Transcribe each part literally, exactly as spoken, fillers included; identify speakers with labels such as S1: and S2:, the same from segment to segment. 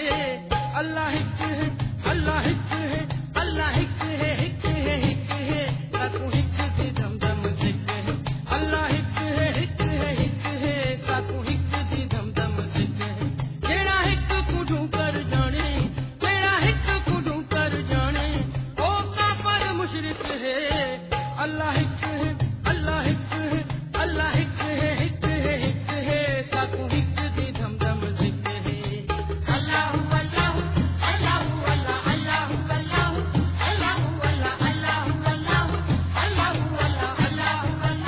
S1: اللہ ہک ہے اللہ ہک ہے اللہ ہک ہے ہک ہے ہک ہے ساتو ہک دی دم دم سک ہے اللہ ہک ہے ہک ہے ہک ہے ساتو ہک دی دم دم سک ہے جیڑا ہک کڈوں کر جانے جیڑا ہک کڈوں کر جانے او کافر مشرک ہے اللہ ہک ہے اللہ ہک ہے اللہ ہک ہے ہک ہے ہک ہے ساتو ہک دی دم دم سک ہے اللہ اللہ اللہ اللہ اللہ اللہ اللہ اللہ اللہ اللہ اللہ اللہ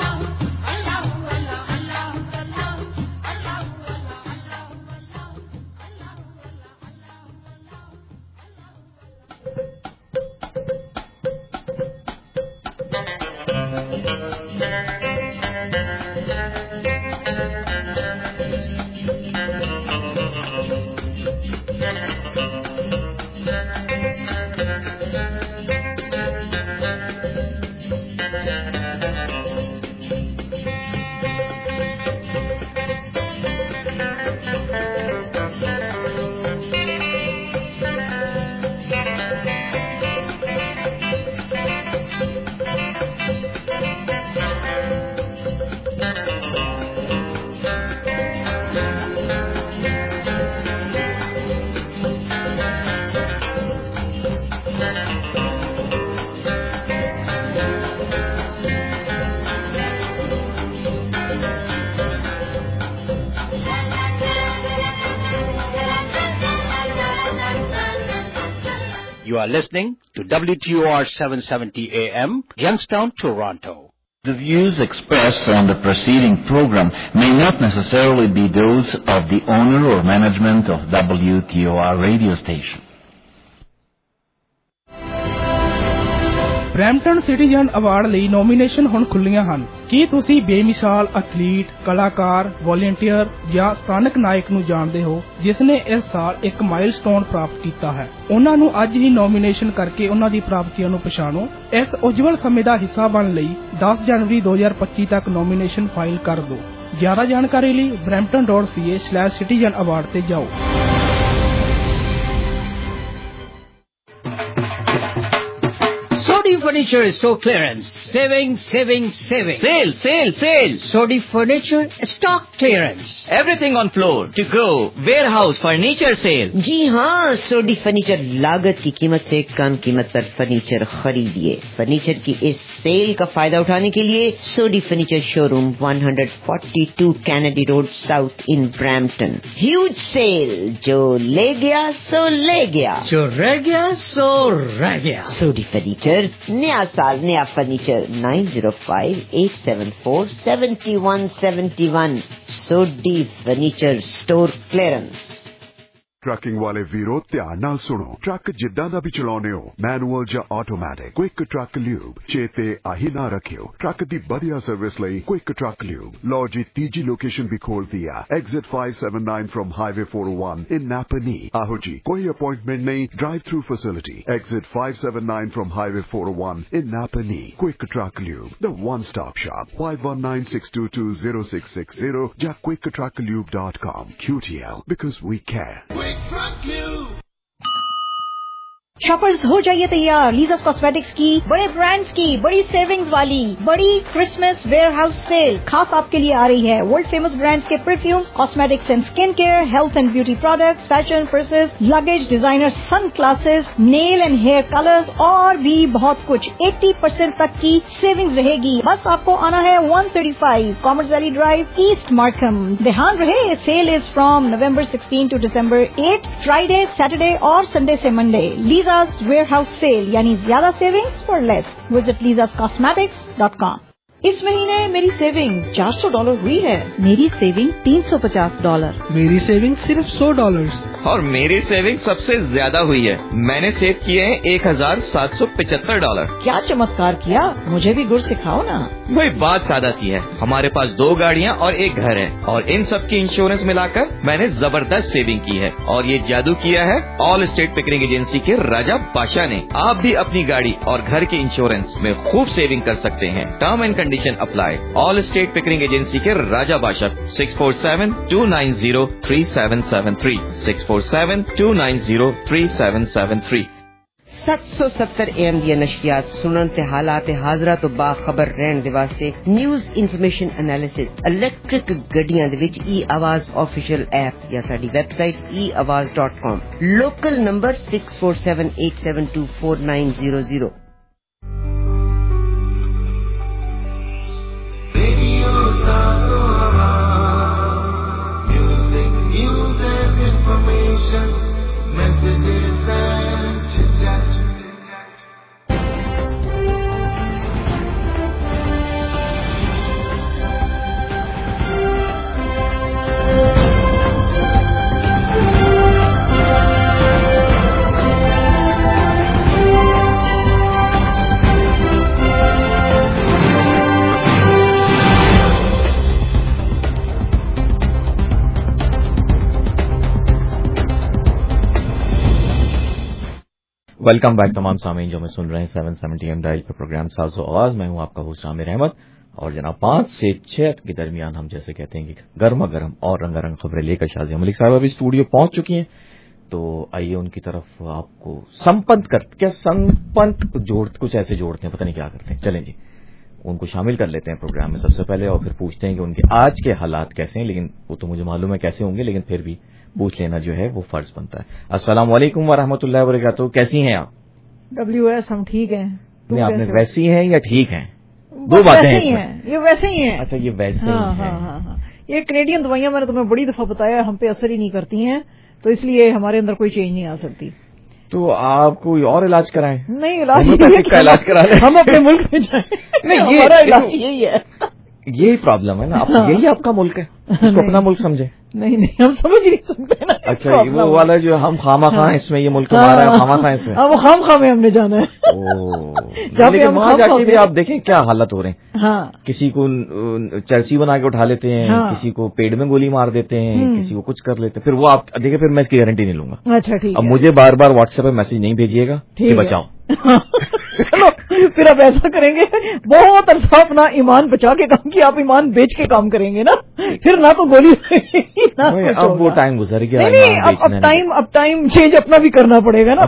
S2: You are listening to W T O R seven seventy A M, Youngstown, Toronto.
S3: The views expressed on the preceding program may not necessarily be those of the owner or management of W T O R radio station.
S4: Brampton citizen award ਲਈ nomination ਹੁਣ ਖੁੱਲੀਆਂ ਹਨ। ਕੀ ਤੁਸੀਂ ਬੇਮਿਸਾਲ athlete, ਕਲਾਕਾਰ, ਵॉलੰਟੀਅਰ ਜਾਂ ਸਥਾਨਕ ਨਾਇਕ ਨੂੰ ਜਾਣਦੇ ਹੋ ਜਿਸ ਨੇ ਇਸ ਸਾਲ ਇੱਕ ਮਾਈਲਸਟੋਨ ਪ੍ਰਾਪਤ ਕੀਤਾ ਹੈ? ਉਹਨਾਂ ਨੂੰ ਅੱਜ ਹੀ ਨੋਮੀਨੇਸ਼ਨ ਕਰਕੇ ਉਹਨਾਂ ਦੀ ਪ੍ਰਾਪਤੀਆਂ ਨੂੰ ਪਛਾਣੋ। ਇਸ ਉਜਵਲ ਸਮੇਂ ਦਾ ਹਿੱਸਾ ਬਣਨ ਲਈ ਦਸ ਜਨਵਰੀ ਦੋ ਹਜ਼ਾਰ ਪੱਚੀ ਤੱਕ ਨੋਮੀਨੇਸ਼ਨ ਫਾਈਲ ਕਰ ਦਿਓ। ਜ਼ਿਆਦਾ ਜਾਣਕਾਰੀ ਲਈ Brampton dot C A slash citizen award ਤੇ ਜਾਓ।
S2: Sodi Furniture Store Clearance. Saving, saving, saving.
S5: Sale, sale, sale.
S2: Sodi Furniture Stock Clearance.
S5: Everything on floor. To go. Warehouse furniture sale.
S6: جی ہاں، Soddy furniture لاگت کی قیمت سے کم قیمت پر furniture خریدیے۔ Furniture کی اس cell کا فائدہ اٹھانے کے لیے Sodi furniture showroom one hundred forty two Kennedy road south in Brampton. Huge sale, جو لے گیا سو لے گیا،
S2: جو رہ گیا سو رہ گیا۔
S6: سوڈی فرنیچر، نیا سال نیا furniture. Nine zero five eight seven four seventy one seventy one Sodi furniture store clearance.
S7: Trucking ਵਾਲੇ ਵੀਰੋ ਧਿਆਨ ਨਾਲ ਸੁਣੋ। ਟਰੱਕ ਜਿੱਦਾਂ ਦਾ ਵੀ ਚਲਾਉਂਦੇ ਹੋ, ਮੈਨੂਅਲ ਜਾਂ ਆਟੋਮੈਟਿਕ, ਕੁਇਕ ਟਰੱਕ ਲਿਊਬ ਚੇਤੇ ਆਹੀ ਨਾ ਰੱਖਿਓ। ਟਰੱਕ ਦੀ ਵਧੀਆ ਸਰਵਿਸ ਲਈ ਕੁਇਕ ਟਰੱਕ ਲਿਊਬ। ਲਓ ਜੀ, ਤੀਜੀ ਲੋਕੇਸ਼ਨ ਵੀ ਖੋਲਦੀ ਆ, exit five seven nine from highway four oh one in Napanee. ਆਹੋ ਜੀ, ਕੋਈ ਅਪਾਇੰਟਮੈਂਟ ਨਹੀਂ, drive thru facility. Exit five seven nine from highway four oh one in Napanee. Quick truck lube, the one stop shop. Five one nine six two two zero six six zero ਜਾਂ quick truck lube dot com. Q T L, because we care.
S8: Shoppers ہو جائیے تیار، لیزاز cosmetics کی بڑے brands کی بڑی savings والی بڑی کرسمس ویئر ہاؤس سیل خاص آپ کے لیے آ رہی ہے۔ ورلڈ فیمس برانڈز کے perfumes, cosmetics and skin care, health and beauty products, fashion, purses, luggage, designer sunglasses, nail and hair colours اور بھی بہت کچھ۔ ایٹی پرسینٹ تک کی سیونگز رہے گی۔ بس آپ کو آنا ہے one thirty five Commerce Valley Drive, East Markham. دھیان رہے، sale is from November sixteen to December eight, Friday, Saturday اور سنڈے سے Monday. Liza's warehouse sale یعنی زیادہ savings for less. Visit Liza's cosmetics dot com. اس مہینے میری saving چار سو ڈالر ہوئی ہے۔ میری سیونگ تین سو پچاس ڈالر۔
S4: میری سیونگ صرف سو ڈالر۔
S5: اور میری سیونگ سب سے زیادہ ہوئی ہے، میں نے سیو کیے ہیں ایک ہزار سات سو پچہتر ڈالر۔
S8: کیا چمتکار کیا، مجھے بھی گر سکھاؤ نا۔
S5: وہی بات سادہ سی ہے، ہمارے پاس دو گاڑیاں اور ایک گھر ہے، اور ان سب کی انشورنس ملا کر میں نے زبردست سیونگ کی ہے، اور یہ جادو کیا ہے آل اسٹیٹ پکنگ ایجنسی کے راجہ بادشاہ نے۔ آپ بھی اپنی گاڑی اور گھر کے انشورنس میں خوب سیونگ کر سکتے ہیں۔ Term and condition apply. All state packing agency کے Raja Badshah, six four seven two nine zero three seven seven three, six four four seven, two nine zero, three seven seven three.
S6: سات سو ستر A M دی نشریات سنن تے حالات حاضرہ تو باخبر رہن دے واسطے نیوز انفارمیشن انالیسس الیکٹرک گڈیاں دے وچ ای آواز آفیشیل ایپ یا ساڈی website e Awaaz dot com. Local number six four seven eight seven two four nine zero zero.
S5: Welcome back تمام سامعین جو میں سن رہے ہیں سیون سیونٹی ایم ڈائل پر پروگرام ساز و آواز. میں ہوں آپ کا ہوسٹ عامر احمد اور جناب پانچ سے چھ کے درمیان ہم جیسے کہتے ہیں کہ گرما گرم اور رنگا رنگ خبریں لے کر شازیہ ملک صاحب ابھی اسٹوڈیو پہنچ چکی ہیں. تو آئیے ان کی طرف آپ کو سمپنت کر کیا سمپنت جوڑ کچھ ایسے جوڑتے ہیں پتہ نہیں کیا کرتے ہیں. چلیں جی ان کو شامل کر لیتے ہیں پروگرام میں سب سے پہلے اور پھر پوچھتے ہیں کہ ان کے آج کے حالات کیسے ہیں. لیکن وہ تو مجھے معلوم ہے کیسے ہوں گے لیکن پھر بھی پوچھ لینا جو ہے وہ فرض بنتا ہے. السلام علیکم ورحمۃ اللہ وبرکاتہ. کیسی ہیں آپ؟
S8: ڈبلیو ایس ہم ٹھیک ہیں.
S5: نہیں آپ نے ویسی ہیں یا ٹھیک ہیں؟ دو باتیں ہیں.
S8: یہ ویسے ہی ہیں.
S5: اچھا یہ ویسے
S8: ہاں ہاں ہاں یہ کینیڈین دوائیاں میں نے تمہیں بڑی دفعہ بتایا ہم پہ اثر ہی نہیں کرتی ہیں تو اس لیے ہمارے اندر کوئی چینج نہیں آ سکتی.
S5: تو آپ کوئی اور علاج کرائیں؟
S8: نہیں علاج
S5: کا علاج کرا لیں.
S8: ہم اپنے ملک میں جائیں. نہیں ہمارا علاج یہی ہے.
S5: یہی پرابلم ہے نا. یہی آپ کا ملک ہے اس کو اپنا ملک سمجھے.
S8: نہیں نہیں ہم سمجھ نہیں سکتے نا.
S5: اچھا وہ والا جو ہم خامہ خواہ اس میں یہ ملک ہمارا ہے خامہ خواہ اس میں.
S8: ہاں وہ خام خواہ میں ہم نے جانا ہے.
S5: لیکن وہاں جا کے بھی آپ دیکھیں کیا حالت ہو رہے ہیں.
S8: ہاں
S5: کسی کو چرسی بنا کے اٹھا لیتے ہیں کسی کو پیڑ میں گولی مار دیتے ہیں کسی کو کچھ کر لیتے ہیں. پھر وہ آپ دیکھیں پھر میں اس کی گارنٹی نہیں لوں گا.
S8: اچھا ٹھیک.
S5: اب مجھے بار بار واٹس ایپ پہ میسج نہیں بھیجیے گا کہ بچاؤ.
S8: چلو پھر آپ ایسا کریں گے بہت عرصہ اپنا ایمان بچا کے کام کیا آپ ایمان بیچ کے کام کریں گے نا پھر نہ تو گولی
S5: اب وہ ٹائم گزر گیا.
S8: نہیں اب ٹائم اب ٹائم چینج اپنا بھی کرنا پڑے گا نا.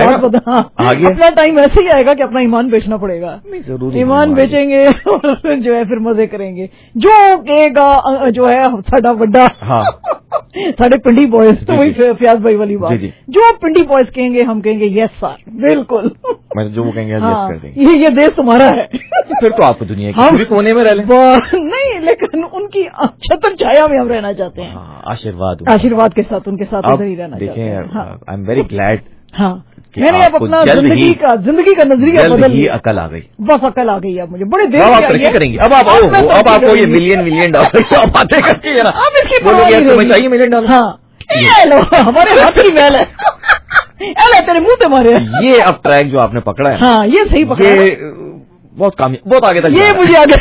S8: اپنا ٹائم ایسے ہی آئے گا کہ اپنا ایمان بیچنا پڑے گا. ایمان بیچیں گے اور جو ہے پھر مزے کریں گے. جو کہے گا جو ہے ساڈا بڑا ساڈے پنڈی بوائز تو وہی فیاض بھائی والی بات جو پنڈی بوائز کہیں گے ہم کہیں گے یس سر بالکل
S5: جو وہ کہیں گے یس کر دیں گے.
S8: یہ دیش تمہارا ہے.
S5: پھر تو آپ کو دنیا کے کونے میں رہ لیں.
S8: نہیں لیکن ان کی چھتر چھایا میں ہم رہنا چاہتے ہیں.
S5: آشیرواد
S8: آشیرواد کے ساتھ ان کے ساتھ ادھر ہی رہنا چاہتے ہیں.
S5: دیکھیں آئی ایم ویری گلیڈ.
S8: ہاں میں نے اب اپنا زندگی کا زندگی کا نظریہ بدل لیا.
S5: عقل آ گئی
S8: بس عقل آ گئی اب مجھے بڑے دیر
S5: سے کریں گے. اب آپ اب آپ کو یہ ملین ملین ڈالر باتیں کرتی ہے نا
S8: اب اس کی
S5: چاہیے ملین ڈالر.
S8: ہاں ہمارے ہاتھ کی محل ہے تیرے منہ پہ مارے.
S5: یہ اب ٹریک جو آپ نے پکڑا ہے
S8: ہاں یہ صحیح پکڑا ہے.
S5: بہت کامیاب بہت آگے تک
S8: یہ مجھے آگے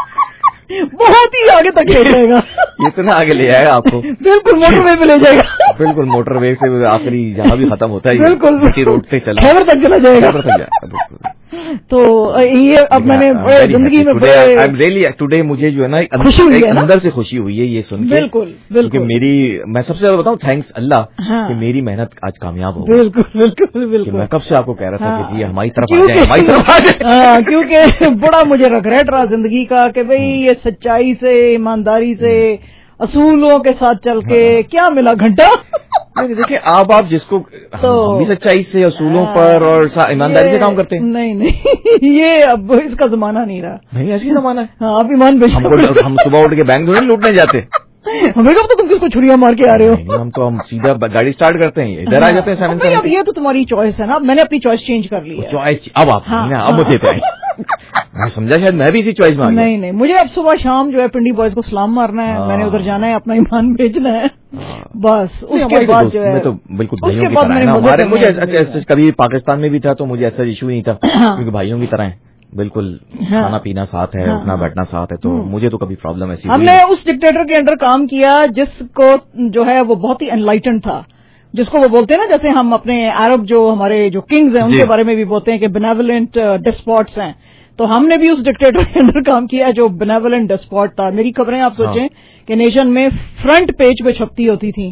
S8: بہت ہی آگے تک لے جائے گا.
S5: اتنا آگے لے آئے گا آپ کو.
S8: بالکل موٹر وے پہ لے جائے گا.
S5: بالکل موٹر وے سے آخری جہاں بھی ختم ہوتا ہے
S8: بالکل
S5: روڈ سے چلا
S8: خیبر تک چلا جائے گا. تو یہ اب میں نے زندگی میں
S5: ٹوڈے مجھے جو ہے نا
S8: خوشی ہوئی ہے
S5: اندر سے خوشی ہوئی ہے یہ سن کے.
S8: بالکل بالکل
S5: میری میں سب سے زیادہ بتاؤں تھینکس اللہ کہ میری محنت آج کامیاب ہو.
S8: بالکل بالکل بالکل
S5: میں کب سے آپ کو کہہ رہا تھا کہ جی ہماری طرف آ جائیں ہماری طرف آ جائیں.
S8: کیونکہ بڑا مجھے ریگریٹ رہا زندگی کا کہ بھئی یہ سچائی سے ایمانداری سے اصولوں کے ساتھ چل کے کیا ملا گھنٹہ.
S5: دیکھیں آپ آپ جس کو بھی سچائی سے اصولوں پر اور ایمانداری سے کام کرتے ہیں.
S8: نہیں نہیں یہ اب اس کا زمانہ نہیں رہا.
S5: نہیں ایسی زمانہ ہے.
S8: ہاں آپ ایمان بیچ
S5: ہم صبح اٹھ کے بینک تھوڑی لوٹنے جاتے.
S8: ہمیں کب تو تم کس کو چھڑیاں مار کے آ رہے ہو.
S5: ہم تو ہم سیدھا گاڑی اسٹارٹ کرتے ہیں ادھر آ جاتے ہیں سیون سیون.
S8: اب یہ تو تمہاری چوائس ہے نا. میں نے اپنی چوائس چینج کر لی ہے.
S5: چوائس اب آپ اب دیتے ہیں. میں سمجھا شاید میں بھی اسی چوائس میں.
S8: نہیں نہیں مجھے اب صبح شام جو ہے پنڈی بوائز کو سلام مارنا ہے. میں نے ادھر جانا ہے اپنا ایمان بیچنا ہے بس. اس کے بعد جو ہے
S5: میں تو بالکل بھائیوں کی طرح ہمارے مجھے کبھی پاکستان میں بھی تھا تو مجھے ایسا ایشو نہیں تھا کیونکہ بھائیوں کی طرح بالکل کھانا پینا ساتھ ہے اٹھنا بیٹھنا ساتھ ہے تو مجھے تو کبھی پرابلم ایسی.
S8: ہم نے اس ڈکٹیٹر کے انڈر کام کیا جس کو جو ہے وہ بہت ہی انلائٹنڈ تھا جس کو وہ بولتے ہیں نا جیسے ہم اپنے عرب جو ہمارے جو کنگز ہیں ان کے بارے میں بھی بولتے ہیں کہ بینیولنٹ ڈسپاٹس ہیں. تو ہم نے بھی اس ڈکٹیٹر کے اندر کام کیا جو بینیولنٹ ڈسپاٹ تھا. میری خبریں آپ سوچیں کہ نیشن میں فرنٹ پیج پہ چھپتی ہوتی تھیں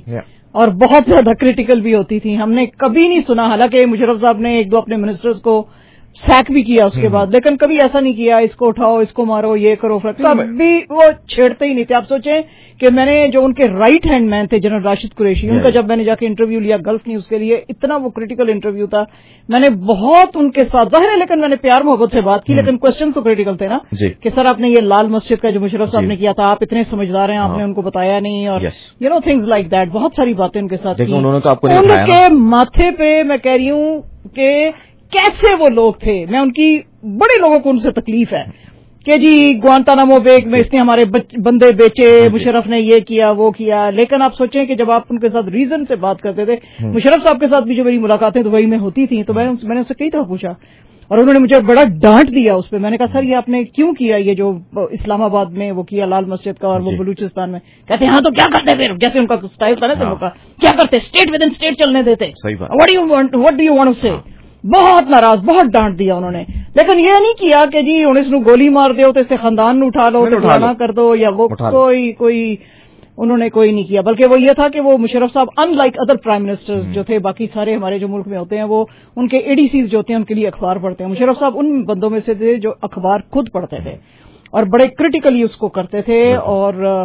S8: اور بہت زیادہ کریٹیکل بھی ہوتی تھی. ہم نے کبھی نہیں سنا, حالانکہ مشرف صاحب نے ایک دو اپنے منسٹرز کو سیک بھی کیا اس کے بعد, لیکن کبھی ایسا نہیں کیا اس کو اٹھاؤ, اس کو مارو, یہ کرو, کبھی وہ چھیڑتے ہی نہیں تھے. آپ سوچیں کہ میں نے جو ان کے رائٹ ہینڈ مین تھے جنرل راشد قریشی, ان کا جب میں نے جا کے انٹرویو لیا گلف نیوز کے لیے, اتنا وہ کریٹیکل انٹرویو تھا, میں نے بہت ان کے ساتھ ظاہر ہے لیکن میں نے پیار محبت سے بات کی, لیکن کوشچن تو کریٹیکل تھے نا کہ سر آپ نے یہ لال مسجد کا جو مشرف صاحب نے کیا تھا, آپ اتنے سمجھدار ہیں, آپ نے ان کو بتایا نہیں, اور you know things like that, بہت ساری باتیں ان کے ساتھ کی. ان کے ماتھے پہ میں کہہ رہی ہوں کہ کیسے وہ لوگ تھے, میں ان کی بڑے لوگوں کو ان سے تکلیف ہے کہ جی گوانتانامو بے میں اس نے ہمارے بندے بیچے, مشرف نے یہ کیا وہ کیا. لیکن آپ سوچیں کہ جب آپ ان کے ساتھ ریزن سے بات کرتے تھے, مشرف صاحب کے ساتھ بھی جو میری ملاقاتیں دبئی میں ہوتی تھیں تو میں نے ان سے کئی دفعہ پوچھا, اور انہوں نے مجھے بڑا ڈانٹ دیا اس پہ. میں نے کہا سر یہ آپ نے کیوں کیا, یہ جو اسلام آباد میں وہ کیا لال مسجد کا اور وہ بلوچستان میں. کہتے ہیں ہاں تو کیا کرتے پھر, جیسے ان کا اسٹائل تھا نا تم کا, کیا کرتے اسٹیٹ ود ان اسٹیٹ چلنے دیتے, what do you want what do you want to say. بہت ناراض, بہت ڈانٹ دیا انہوں نے, لیکن یہ نہیں کیا کہ جی ہوں اس نو گولی مار دیو تو اس سے خاندان نو اٹھا لو, اٹھانا کر دو, یا وہ کوئی کوئی انہوں نے کوئی نہیں کیا. بلکہ وہ یہ تھا کہ وہ مشرف صاحب unlike other prime minister جو تھے باقی سارے ہمارے جو ملک میں ہوتے ہیں, وہ ان کے اے ڈی سیز جو ہوتے ہیں ان کے لیے اخبار پڑھتے ہیں. مشرف صاحب ان بندوں میں سے تھے جو اخبار خود پڑھتے تھے اور بڑے کریٹیکلی اس کو کرتے تھے, اور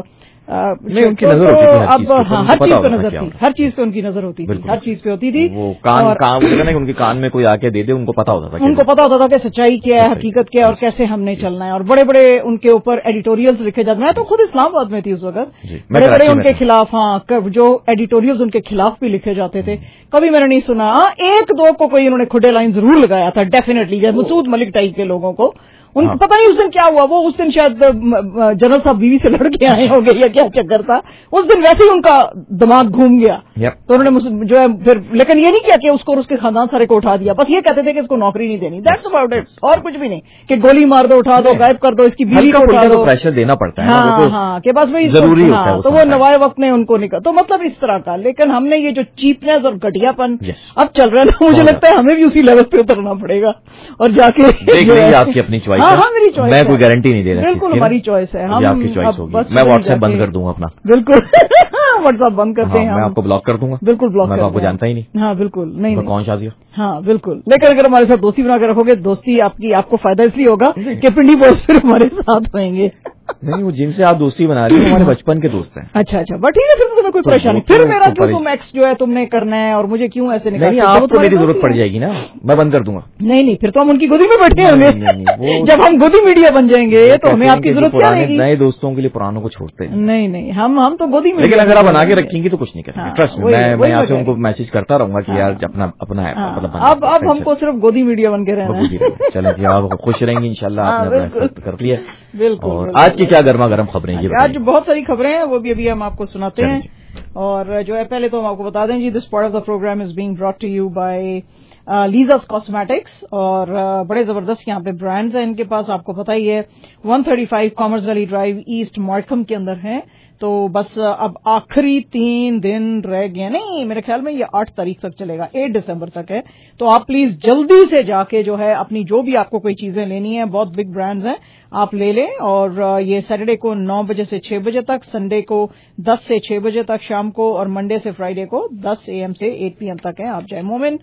S9: ان کی نظر ہوتی تھی
S8: اب ہاں ہر چیز پہ نظر تھی, ہر چیز پہ ان کی نظر ہوتی تھی, ہر چیز پہ ہوتی تھی.
S9: وہ کان کام ان کے کان میں کوئی آ کے دے دے, ان کو پتا ہوتا تھا,
S8: ان کو پتا ہوتا تھا کہ سچائی کیا ہے, حقیقت کیا ہے, اور کیسے ہم نے چلنا ہے. اور بڑے بڑے ان کے اوپر ایڈیٹوریلز لکھے جاتے. میں تو خود اسلام آباد میں تھی اس وقت, بڑے بڑے ان کے خلاف, ہاں جو ایڈیٹوریلز ان کے خلاف بھی لکھے جاتے تھے. کبھی میں نے نہیں سنا ایک دو کو کوئی انہوں نے کھڈے لائن ضرور لگایا تھا ڈیفینیٹلی, جیسے مسعود ملک ٹائپ کے لوگوں کو. ان کو پتہ نہیں اس دن کیا ہوا, وہ اس دن شاید جنرل صاحب بیوی سے لڑ کے آئے ہو گئے یا کیا چکر تھا, اس دن ویسے ہی ان کا دماغ گھوم گیا. تو انہوں نے جو ہے پھر, لیکن یہ نہیں کیا کہ اس کو اور اس کے خاندان سارے کو اٹھا دیا, بس یہ کہتے تھے کہ اس کو نوکری نہیں دینی, دیٹس اباؤٹ اٹ, اور کچھ بھی نہیں کہ گولی مار دو, اٹھا دو, غائب کر دو, اس کی بیوی کو اٹھا دو,
S9: پریشر دینا پڑتا ہے.
S8: ہاں ہاں کہ بس وہی ضروری ہوتا ہے, تو وہ نوائے وقت میں ان کو نکل, تو مطلب اس طرح کا. لیکن ہم نے یہ جو چیپنس اور گھٹیا پن اب چل رہا ہے نا, مجھے لگتا ہے ہمیں بھی اسی لیول پہ اترنا پڑے گا اور جا کے
S9: آپ کی اپنی چوائس.
S8: ہاں میری چوائس,
S9: کوئی گارنٹی نہیں دے رہا,
S8: بالکل ہماری چوائس ہے,
S9: آپ کی چوائس ہوگی. میں واٹس ایپ بند کر دوں گا اپنا,
S8: بالکل واٹس ایپ بند کرتے ہیں,
S9: میں آپ کو بلاک کر دوں گا,
S8: بالکل بلاک,
S9: میں آپ کو جانتا ہی نہیں.
S8: ہاں بالکل نہیں,
S9: کون شازیہ,
S8: ہاں بالکل. لیکن اگر ہمارے ساتھ دوستی بنا کے رکھو گے, دوستی آپ کی آپ کو فائدہ اس لیے ہوگا کہ پنڈی بوس پھر ہمارے ساتھ ہوئیں گے.
S9: نہیں, وہ جن سے آپ دوستی بنا رہی ہیں ہمارے بچپن کے دوست ہیں.
S8: اچھا اچھا, بٹ ٹھیک ہے, پھر تمہیں کوئی پریشانی, پھر میرا کیوں تم ایکس جو ہے تم نے کرنا ہے, اور مجھے کیوں ایسے نکالنا ہے.
S9: نہیں, آپ کو میری ضرورت پڑ جائے گی نا, میں بند کر دوں گا.
S8: نہیں نہیں, پھر تو ہم ان کی گودی میں بیٹھے ہوں, جب ہم گودی میڈیا بن جائیں گے تو ہمیں آپ کی ضرورت کیا رہے گی.
S9: نئے دوستوں کے لیے پرانوں کو چھوڑتے ہیں.
S8: نہیں نہیں, ہم ہم تو گودی میں,
S9: لیکن اگر آپ بنا کے رکھیں گی تو کچھ نہیں کر سکتے. ٹرسٹ می, میں یہاں سے ان کو میسج کرتا رہوں گا کہ یار اپنا اپنا
S8: اب اب ہم کو صرف گودی میڈیا بن کے رہنا ہے.
S9: چلیں جی, آپ خوش رہیں گی انشاءاللہ, آپ نے اپنا کر لیا. بالکل. آج کی کیا گرما گرم خبریں ہیں؟
S8: آج بہت ساری خبریں ہیں, وہ بھی ابھی ہم آپ کو سناتے ہیں. اور جو ہے پہلے تو ہم آپ کو بتا دیں جی, this part of the program is being brought to you by Liza's cosmetics, اور بڑے زبردست یہاں پہ برانڈز ہیں ان کے پاس, آپ کو پتہ ہی ہے. One thirty five Commerce Valley Drive East Markham کے اندر ہیں. تو بس اب آخری تین دن رہ گئے, نہیں میرے خیال میں یہ آٹھ تاریخ تک چلے گا, ایٹ دسمبر تک ہے. تو آپ پلیز جلدی سے جا کے جو ہے اپنی جو بھی آپ کو کوئی چیزیں لینی ہیں, بہت بگ برانڈز ہیں, آپ لے لیں. اور یہ سیٹرڈے کو نو بجے سے چھ بجے تک, سنڈے کو دس سے چھ بجے تک شام کو, اور منڈے سے فرائیڈے کو دس اے ایم سے ایٹ پی ایم تک ہے. آپ جائیں. مومن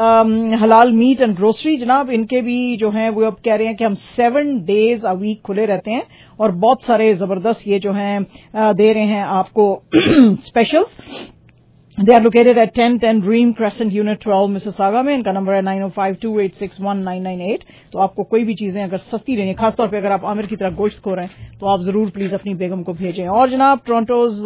S8: حلال میٹ اینڈ گروسری جناب, ان کے بھی جو ہیں وہ اب کہہ رہے ہیں کہ ہم سیون ڈیز ا ویک کھلے رہتے ہیں, اور بہت سارے زبردست یہ جو ہیں دے رہے ہیں آپ کو specials. They are located at ten ten Dream Crescent Unit twelve Mississauga میں. ان کا نمبر ہے nine oh five two eight six one nine nine eight. تو آپ کو کوئی بھی چیزیں اگر سستی لینی, خاص طور پہ اگر آپ عامر کی طرح گوشت کھو رہے ہیں, تو آپ ضرور پلیز اپنی بیگم کو بھیجیں. اور جناب ٹورنٹوز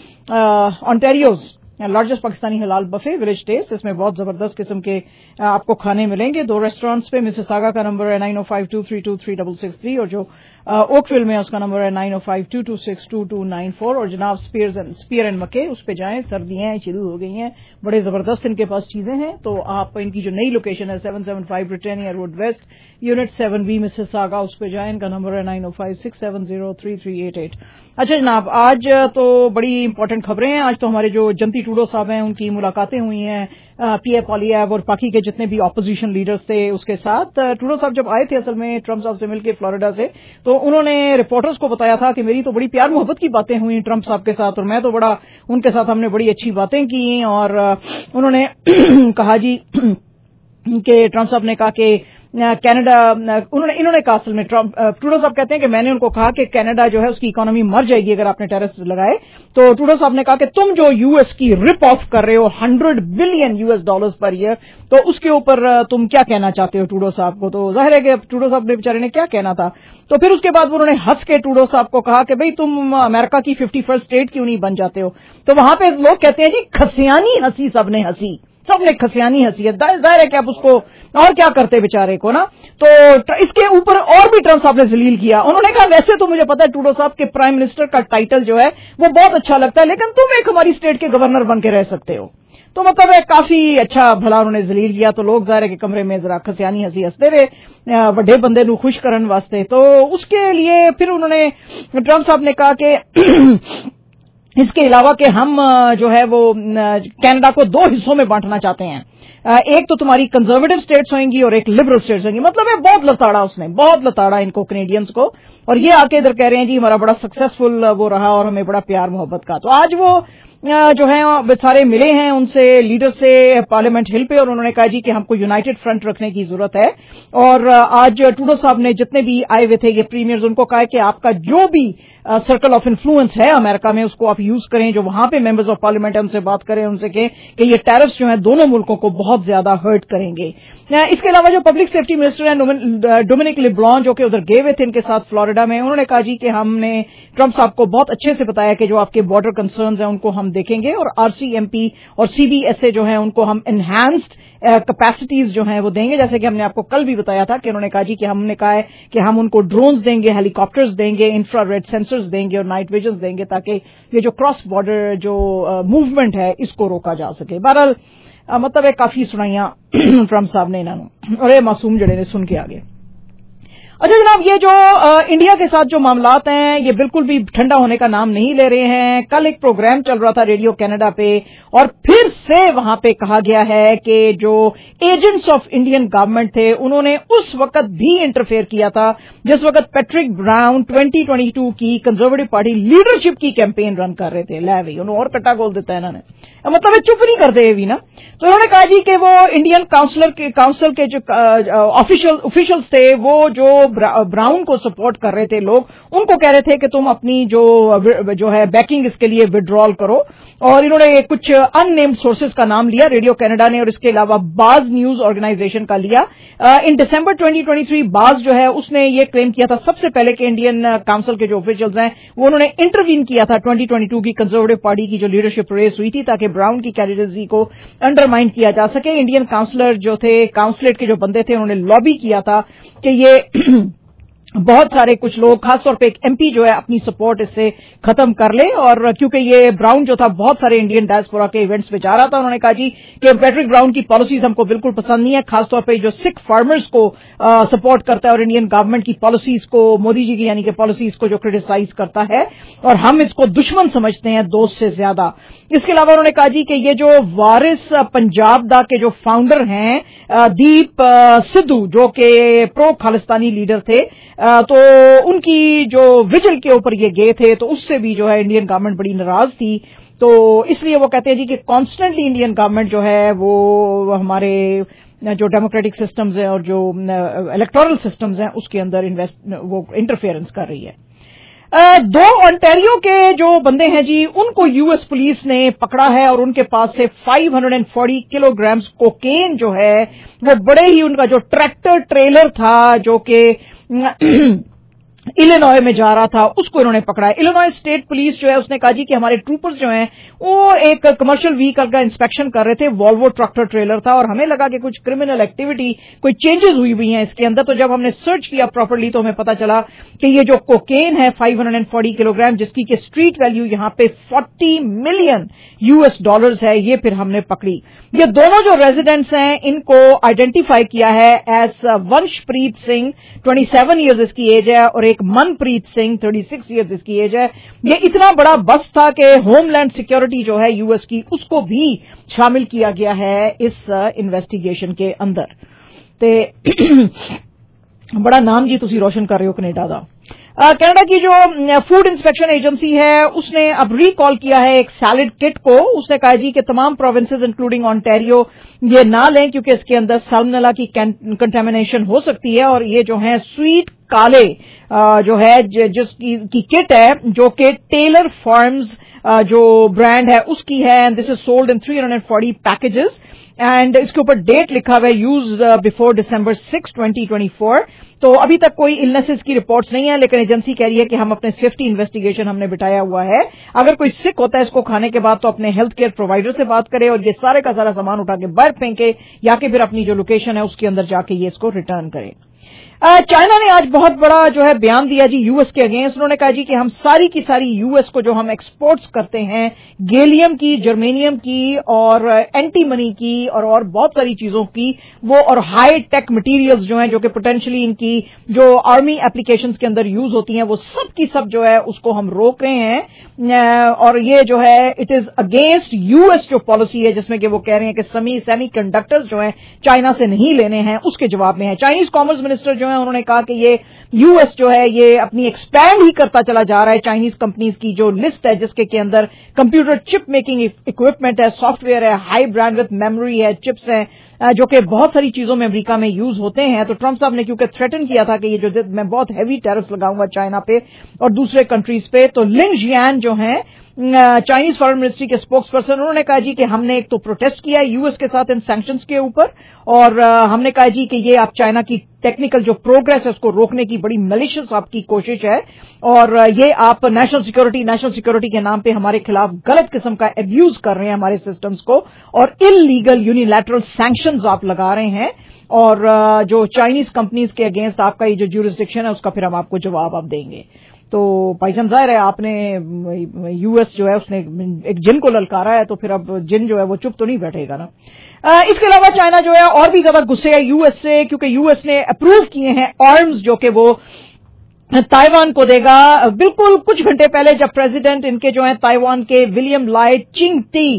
S8: آنٹیریوز لارجسٹ پاکستانی حلال بفے ولیج ٹیسٹ, اس میں بہت زبردست قسم کے آپ کو کھانے ملیں گے. دو ریسٹورینٹس پہ, مسیساگا کا نمبر ہے nine oh five two three two three six six three, اور جو اوک ویل میں اس کا نمبر ہے nine oh five two two six two two nine four. اور جناب اسپیئر اینڈ مکے, اس پہ جائیں, سردیاں شروع ہو گئی ہیں, بڑے زبردست ان کے پاس چیزیں ہیں. تو آپ ان کی جو نئی لوکیشن ہے seven seventy-five Britannia road west unit seven B Mississauga, اس پہ جائیں. ان کا نمبر ہے nine oh five six seven zero three three eight eight. اچھا جناب, آج تو بڑی امپورٹنٹ خبریں ہیں. آج تو ہمارے جو جنتی ट्रूडो साहब हैं उनकी मुलाकातें हुई हैं पियर पॉलिएव और बाकी के जितने भी ऑपोजिशन लीडर्स थे उसके साथ। ट्रूडो साहब जब आए थे असल में ट्रम्प साहब से मिलकर फ्लोरिडा से, तो उन्होंने रिपोर्टर्स को बताया था कि मेरी तो बड़ी प्यार मोहब्बत की बातें हुई ट्रम्प साहब के साथ और मैं तो बड़ा उनके साथ हमने बड़ी अच्छी बातें की। और उन्होंने कहा जी कि ट्रम्प साहब ने कहा कि कनाडा, उन्होंने इन्होंने कहा असल में ट्रम्प ट्रूडो साहब कहते हैं कि मैंने उनको कहा कि कनाडा जो है उसकी इकोनॉमी मर जाएगी अगर आपने टैरिफ्स लगाए। तो ट्रूडो साहब ने कहा कि तुम जो यूएस की रिप ऑफ कर रहे हो hundred billion US dollars per year, तो उसके ऊपर तुम क्या कहना चाहते हो ट्रूडो साहब को। तो जाहिर है कि ट्रूडो साहब ने बेचारे ने क्या कहना था। तो फिर उसके बाद उन्होंने हंस के ट्रूडो साहब को कहा कि भाई तुम अमेरिका की फिफ्टी फर्स्ट स्टेट क्यों नहीं बन जाते हो। तो वहां पे लोग कहते हैं जी खसियानी हंसी, सबने हंसी, सबने खसियानी हंसी है। जाहिर है कि आप उसको और क्या करते बेचारे को ना। तो इसके ऊपर और भी ट्रम्प साहब ने जलील किया। उन्होंने कहा वैसे तो मुझे पता है ट्रूडो साहब के प्राइम मिनिस्टर का टाइटल जो है वो बहुत अच्छा लगता है, लेकिन तुम एक हमारी स्टेट के गवर्नर बन के रह सकते हो। तो मतलब है काफी अच्छा भला उन्होंने जलील किया। तो लोग जाहिर है कि कमरे में जरा खसियानी हंसी हंसते रहे बड़े बंदे नू खुश करने वास्ते। तो उसके लिए फिर उन्होंने ट्रम्प साहब ने कहा कि इसके अलावा कि हम जो है वो कनाडा को दो हिस्सों में बांटना चाहते हैं, एक तो तुम्हारी कंजर्वेटिव स्टेट्स होंगी और एक लिबरल स्टेट्स होंगी। मतलब है बहुत लताड़ा, उसने बहुत लताड़ा इनको कैनेडियंस को। और ये आके इधर कह रहे हैं जी हमारा बड़ा सक्सेसफुल वो रहा और हमें बड़ा प्यार मोहब्बत का। तो आज वो जो है सारे मिले हैं उनसे, लीडर से पार्लियामेंट हिल पे, और उन्होंने कहा जी कि हमको यूनाइटेड फ्रंट रखने की जरूरत है। और आज ट्रूडो साहब ने जितने भी आए हुए थे ये प्रीमियर्स, उनको कहा कि आपका जो भी सर्कल ऑफ इन्फ्लुएंस है अमेरिका में उसको आप यूज करें, जो वहां पे मेंबर्स ऑफ पार्लियामेंट है उनसे बात करें, उनसे कहें कि ये टैरिफ्स जो है दोनों मुल्कों को बहुत ज्यादा हर्ट करेंगे। इसके अलावा जो पब्लिक सेफ्टी मिनिस्टर है डोमिनिक लिब्लॉन जो कि उधर गए हुए थे इनके साथ फ्लोरिडा में, उन्होंने कहा जी कि हमने ट्रम्प साहब को बहुत अच्छे से बताया कि जो आपके बॉर्डर कंसर्न्स हैं उनको हम देखेंगे और आरसीएमपी और सीबीएसए जो है उनको हम एनहांस्ड कैपेसिटीज जो हैं वो देंगे। जैसे कि हमने आपको कल भी बताया था कि उन्होंने कहा जी कि हमने कहा है कि हम उनको ड्रोन्स देंगे, हेलीकॉप्टर्स देंगे, इंफ्रारेड सेंसर्स देंगे और नाइट विजन देंगे ताकि ये जो क्रॉस बॉर्डर जो मूवमेंट है इसको रोका जा सके। बहरहाल मतलब है काफी सुनाइयां ट्रम्प साहब ने इन्होंने और ये मासूम जड़े ने सुन के आगे। अच्छा जनाब, ये जो आ, इंडिया के साथ जो मामलात हैं ये बिल्कुल भी ठंडा होने का नाम नहीं ले रहे हैं। कल एक प्रोग्राम चल रहा था रेडियो कनाडा पे और फिर से वहां पे कहा गया है कि जो एजेंट्स ऑफ इंडियन गवर्नमेंट थे उन्होंने उस वक्त भी इंटरफेयर किया था जिस वक्त Patrick Brown twenty twenty two की कंजर्वेटिव पार्टी लीडरशिप की कैंपेन रन कर रहे थे। लै भाई उन्होंने और कट्टा गोल देता है इन्होंने, मतलब चुप नहीं करते भी ना। तो उन्होंने कहा जी कि वो इंडियन काउंसिलर के काउंसिल के जो ऑफिशियल ऑफिशियल्स थे वो जो ब्राउन को सपोर्ट कर रहे थे लोग, उनको कह रहे थे कि तुम अपनी जो जो है बैकिंग इसके लिए विड्रॉल करो। और इन्होंने कुछ अननेम्ड सोर्सेज का नाम लिया रेडियो कनाडा ने और इसके अलावा बाज न्यूज ऑर्गेनाइजेशन का लिया। In December twenty twenty three बाज जो है उसने ये क्लेम किया था सबसे पहले कि इंडियन काउंसिल के जो ऑफिशियल्स हैं वो उन्होंने इंटरवीन किया था ट्वेंटी ट्वेंटी टू की कंजर्वेटिव पार्टी की जो लीडरशिप रेस हुई थी ताकि ब्राउन की कैंडिडेसी को अंडरमाइन किया जा सके। इंडियन काउंसिलर जो थे, काउंसिलेट के जो बंदे थे, उन्होंने लॉबी किया था कि ये बहुत सारे कुछ लोग खासतौर पे एक एमपी जो है अपनी सपोर्ट इससे खत्म कर ले। और क्योंकि ये ब्राउन जो था बहुत सारे इंडियन डायस्पोरा के इवेंट्स में जा रहा था, उन्होंने कहा जी कि पैट्रिक ब्राउन की पॉलिसीज हमको बिल्कुल पसंद नहीं है, खासतौर पे जो सिख फार्मर्स को आ, सपोर्ट करता है और इंडियन गवर्नमेंट की पॉलिसीज को, मोदी जी की यानी कि पॉलिसीज को जो क्रिटिसाइज करता है और हम इसको दुश्मन समझते हैं दोस्त से ज्यादा। इसके अलावा उन्होंने कहा जी कि ये जो वारिस पंजाब दा के जो फाउंडर हैं दीप सिद्धू जो कि प्रो खालिस्तानी लीडर थे, तो उनकी जो विजिल के ऊपर ये गए थे तो उससे भी जो है इंडियन गवर्नमेंट बड़ी नाराज थी। तो इसलिए वो कहते हैं जी कि कॉन्स्टेंटली इंडियन गवर्नमेंट जो है वो हमारे जो डेमोक्रेटिक सिस्टम्स हैं और जो इलेक्टोरल सिस्टम्स हैं उसके अंदर इन्वेस्ट वो इंटरफेरेंस कर रही है। दो ओंटारियो के जो बंदे हैं जी उनको यूएस पुलिस ने पकड़ा है और उनके पास से five hundred forty kilograms cocaine जो है वो बड़े ही उनका जो ट्रैक्टर ट्रेलर था जो कि इलिनॉय में जा रहा था उसको इन्होंने पकड़ा है। इलिनॉय स्टेट पुलिस जो है उसने कहा जी कि हमारे ट्रूपर्स जो हैं वो एक कमर्शियल व्हीकल का इंस्पेक्शन कर रहे थे, वॉल्वो ट्रैक्टर ट्रेलर था और हमें लगा कि कुछ क्रिमिनल एक्टिविटी, कोई चेंजेस हुई हुई हैं इसके अंदर। तो जब हमने सर्च किया प्रॉपर्ली तो हमें पता चला कि ये जो कोकेन है फाइव हंड्रेड फोर्टी किलोग्राम जिसकी कि स्ट्रीट वैल्यू यहां पे फोर्टी मिलियन यूएस डॉलर्स है, ये फिर हमने पकड़ी। ये दोनों जो रेजिडेंट्स हैं इनको आइडेंटिफाई किया है as Vanshpreet Singh, twenty seven years इसकी एज है, और
S10: एक Manpreet Singh thirty six years इसकी एज है, ये इतना बड़ा बस था कि होमलैंड सिक्योरिटी जो है यूएस की उसको भी शामिल किया गया है इस इन्वेस्टिगेशन के अंदर। ते बड़ा नाम जी तुसी रोशन कर रहे हो कनेडा का। कनाडा की जो फूड इंस्पेक्शन एजेंसी है उसने अब रिकॉल किया है एक सैलड किट को। उसने कहा जी कि तमाम प्रोविंसेस इंक्लूडिंग ऑन्टेरियो ये ना लें क्योंकि इसके अंदर साल्मोनेला की कंटामिनेशन हो सकती है, और ये जो है स्वीट काले जो है जिसकी की किट है जो कि टेलर फार्म्स जो ब्रांड है उसकी है, and this is sold in three hundred forty packages, and इसके ऊपर डेट लिखा हुआ है use before December six twenty twenty four. तो अभी तक कोई इलनेसेस की रिपोर्ट्स नहीं है, लेकिन एजेंसी कह रही है कि हम अपने सेफ्टी इन्वेस्टिगेशन हमने बिठाया हुआ है, अगर कोई सिक होता है इसको खाने के बाद तो अपने हेल्थ केयर प्रोवाइडर से बात करे और ये सारे का सारा सामान उठा के बाहर फेंके, या कि फिर अपनी जो लोकेशन है उसके अंदर जाके ये इसको रिटर्न करे। चाइना ने आज बहुत बड़ा जो है बयान दिया जी यूएस के अगेंस्ट। उन्होंने कहा जी कि हम सारी की सारी यूएस को जो हम एक्सपोर्ट्स करते हैं गैलियम की, जर्मेनियम की और एंटीमनी की और और बहुत सारी चीजों की वो, और हाई टेक मटेरियल्स जो हैं जो कि पोटेंशियली इनकी जो आर्मी एप्लीकेशंस के अंदर यूज होती हैं वो सब की सब जो है उसको हम रोक रहे हैं, और ये जो है इट इज अगेंस्ट यूएस जो पॉलिसी है जिसमें कि वो कह रहे हैं कि सेमी सेमी कंडक्टर्स जो है चाइना से नहीं लेने हैं, उसके जवाब में है। चाइनीज कॉमर्स मिनिस्टर जो उन्होंने कहा कि ये यूएस जो है ये अपनी एक्सपैंड ही करता चला जा रहा है। चाइनीज कंपनीज की जो लिस्ट है जिसके के अंदर कंप्यूटर चिप मेकिंग इक्विपमेंट है, सॉफ्टवेयर है, हाई ब्रांडविड्थ मेमोरी है, चिप्स हैं जो कि बहुत सारी चीजों में अमेरिका में यूज होते हैं। तो ट्रंप साहब ने क्योंकि थ्रेटन किया था कि ये जो मैं बहुत हैवी टैरिफ्स लगाऊंगा चाइना पे और दूसरे कंट्रीज पे, तो लिंग जियान जो हैं चाइनीज फॉरेन मिनिस्ट्री के स्पोक्स पर्सन, उन्होंने कहा जी कि हमने एक तो प्रोटेस्ट किया यूएस के साथ इन सैंक्शंस के ऊपर, और हमने कहा जी कि ये आप चाइना की टेक्निकल जो प्रोग्रेस है उसको रोकने की बड़ी मैलिशियस आपकी कोशिश है, और ये आप नेशनल सिक्योरिटी नेशनल सिक्योरिटी के नाम पे हमारे खिलाफ गलत किस्म का एब्यूज कर रहे हैं हमारे सिस्टम्स को, और इलीगल यूनिलैटरल सैंक्शंस आप लगा रहे हैं, और जो चाइनीज कंपनीज के अगेंस्ट आपका ये जो ज्यूरिसडिक्शन है उसका फिर हम आपको जवाब आप देंगे। तो भाईजान जाहिर है आपने यूएस जो है उसने एक जिन को ललकारा है, तो फिर अब जिन जो है वो चुप तो नहीं बैठेगा ना। आ, इसके अलावा चाइना जो है और भी ज्यादा गुस्से है यूएस से, क्योंकि यूएस ने अप्रूव किए हैं आर्म्स जो कि वो ताइवान को देगा। बिल्कुल कुछ घंटे पहले जब प्रेसिडेंट इनके जो है ताइवान के विलियम लाई चिंग ती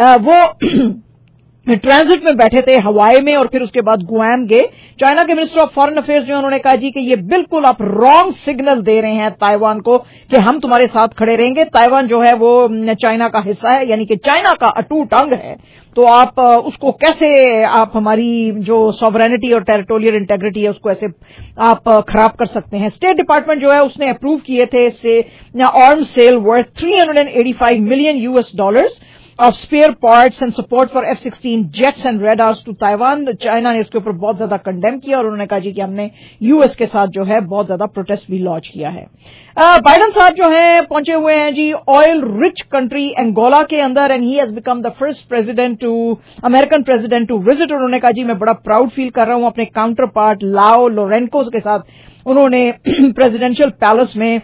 S10: वो ट्रांजिट में बैठे थे हवाई में और फिर उसके बाद गुआम गए, चाइना के मिनिस्टर ऑफ फॉरेन अफेयर्स जो उन्होंने कहा जी कि ये बिल्कुल आप रॉन्ग सिग्नल दे रहे हैं ताइवान को कि हम तुम्हारे साथ खड़े रहेंगे। ताइवान जो है वो चाइना का हिस्सा है, यानी कि चाइना का अटूट अंग है, तो आप उसको कैसे आप हमारी जो सॉवरेनिटी और टेरिटोरियल इंटेग्रिटी है उसको ऐसे आप खराब कर सकते हैं। स्टेट डिपार्टमेंट जो है उसने अप्रूव किए थे इससे arms sale worth three hundred eighty five million US dollars of spare parts and support for F sixteen jets and radars to Taiwan। China ने इसके ऊपर बहुत ज्यादा कंडेम किया और उन्होंने कहा जी कि हमने यूएस के साथ जो है बहुत ज्यादा प्रोटेस्ट भी लॉन्च किया है। बाइडन साहब जो है पहुंचे हुए हैं जी ऑयल रिच कंट्री अंगोला के अंदर, and he has become the first president to American president to visit. उन्होंने कहा जी मैं बड़ा प्राउड फील कर रहा हूं अपने काउंटर पार्ट लाओ लोरेंको के साथ। उन्होंने प्रेसिडेंशियल पैलेस में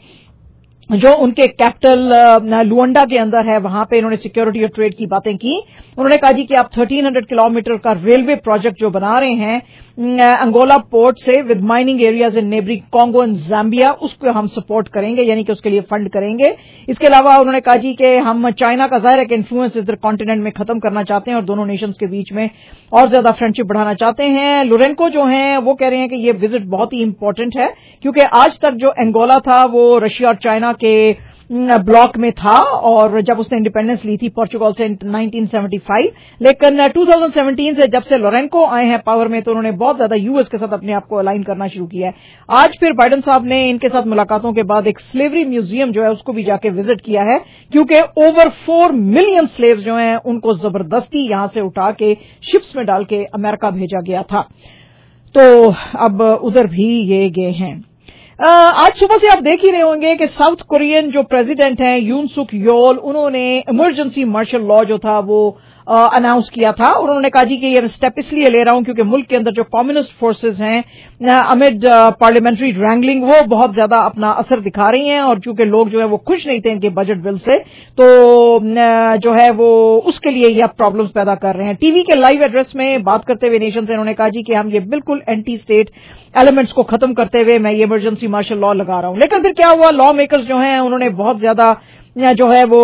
S10: जो उनके कैपिटल लुआंडा के अंदर है वहां पे इन्होंने सिक्योरिटी और ट्रेड की बातें की। उन्होंने कहा जी कि आप थर्टीन हंड्रेड किलोमीटर का रेलवे प्रोजेक्ट जो बना रहे हैं अंगोला पोर्ट से with mining areas in neighbouring Congo and Zambia, उसको हम सपोर्ट करेंगे, यानी कि उसके लिए फंड करेंगे। इसके अलावा उन्होंने कहा जी कि हम चाइना का जाहिर है कि इन्फ्लुएंस इधर कॉन्टिनेंट में खत्म करना चाहते हैं और दोनों नेशंस के बीच में और ज्यादा फ्रेंडशिप बढ़ाना चाहते हैं। लोरेंको जो हैं वो कह रहे हैं कि ये विजिट बहुत ही इंपॉर्टेंट है, क्योंकि आज तक जो अंगोला था वो रशिया और चाइना के ब्लॉक में था, और जब उसने इंडिपेंडेंस ली थी पोर्चुगल से नाइनटीन सेवेंटी फाइव, लेकिन टू थाउजेंड सेवेंटीन से जब से लोरेंको आए हैं पावर में तो उन्होंने बहुत ज्यादा यूएस के साथ अपने आप को अलाइन करना शुरू किया है। आज फिर बाइडन साहब ने इनके साथ मुलाकातों के बाद एक स्लेवरी म्यूजियम जो है उसको भी जाके विजिट किया है, क्योंकि ओवर फोर मिलियन स्लेव्स जो हैं उनको जबरदस्ती यहां से उठा के शिप्स में डाल के अमेरिका भेजा गया था, तो अब उधर भी ये गए हैं। आज सुबह से आप देख ही रहे होंगे कि साउथ कोरियन जो प्रेसिडेंट हैं यून सुक योल, उन्होंने इमरजेंसी मार्शल लॉ जो था वो अनाउंस किया था और उन्होंने कहा जी कि ये स्टेप इसलिए ले रहा हूं क्योंकि मुल्क के अंदर जो कम्युनिस्ट फोर्सेज हैं अमिड पार्लियामेंट्री रैंगलिंग वो बहुत ज्यादा अपना असर दिखा रही हैं और चूंकि लोग जो है वो खुश नहीं थे इनके बजट बिल से तो जो है वो उसके लिए ये प्रॉब्लम्स पैदा कर रहे हैं। टीवी के लाइव एड्रेस में बात करते हुए नेशन से उन्होंने कहा जी कि हम ये बिल्कुल एंटी स्टेट एलिमेंट्स को खत्म करते हुए मैं ये इमरजेंसी मार्शल लॉ लगा रहा हूं। लेकिन फिर क्या हुआ, लॉ मेकर्स जो हैं उन्होंने बहुत ज्यादा जो है वो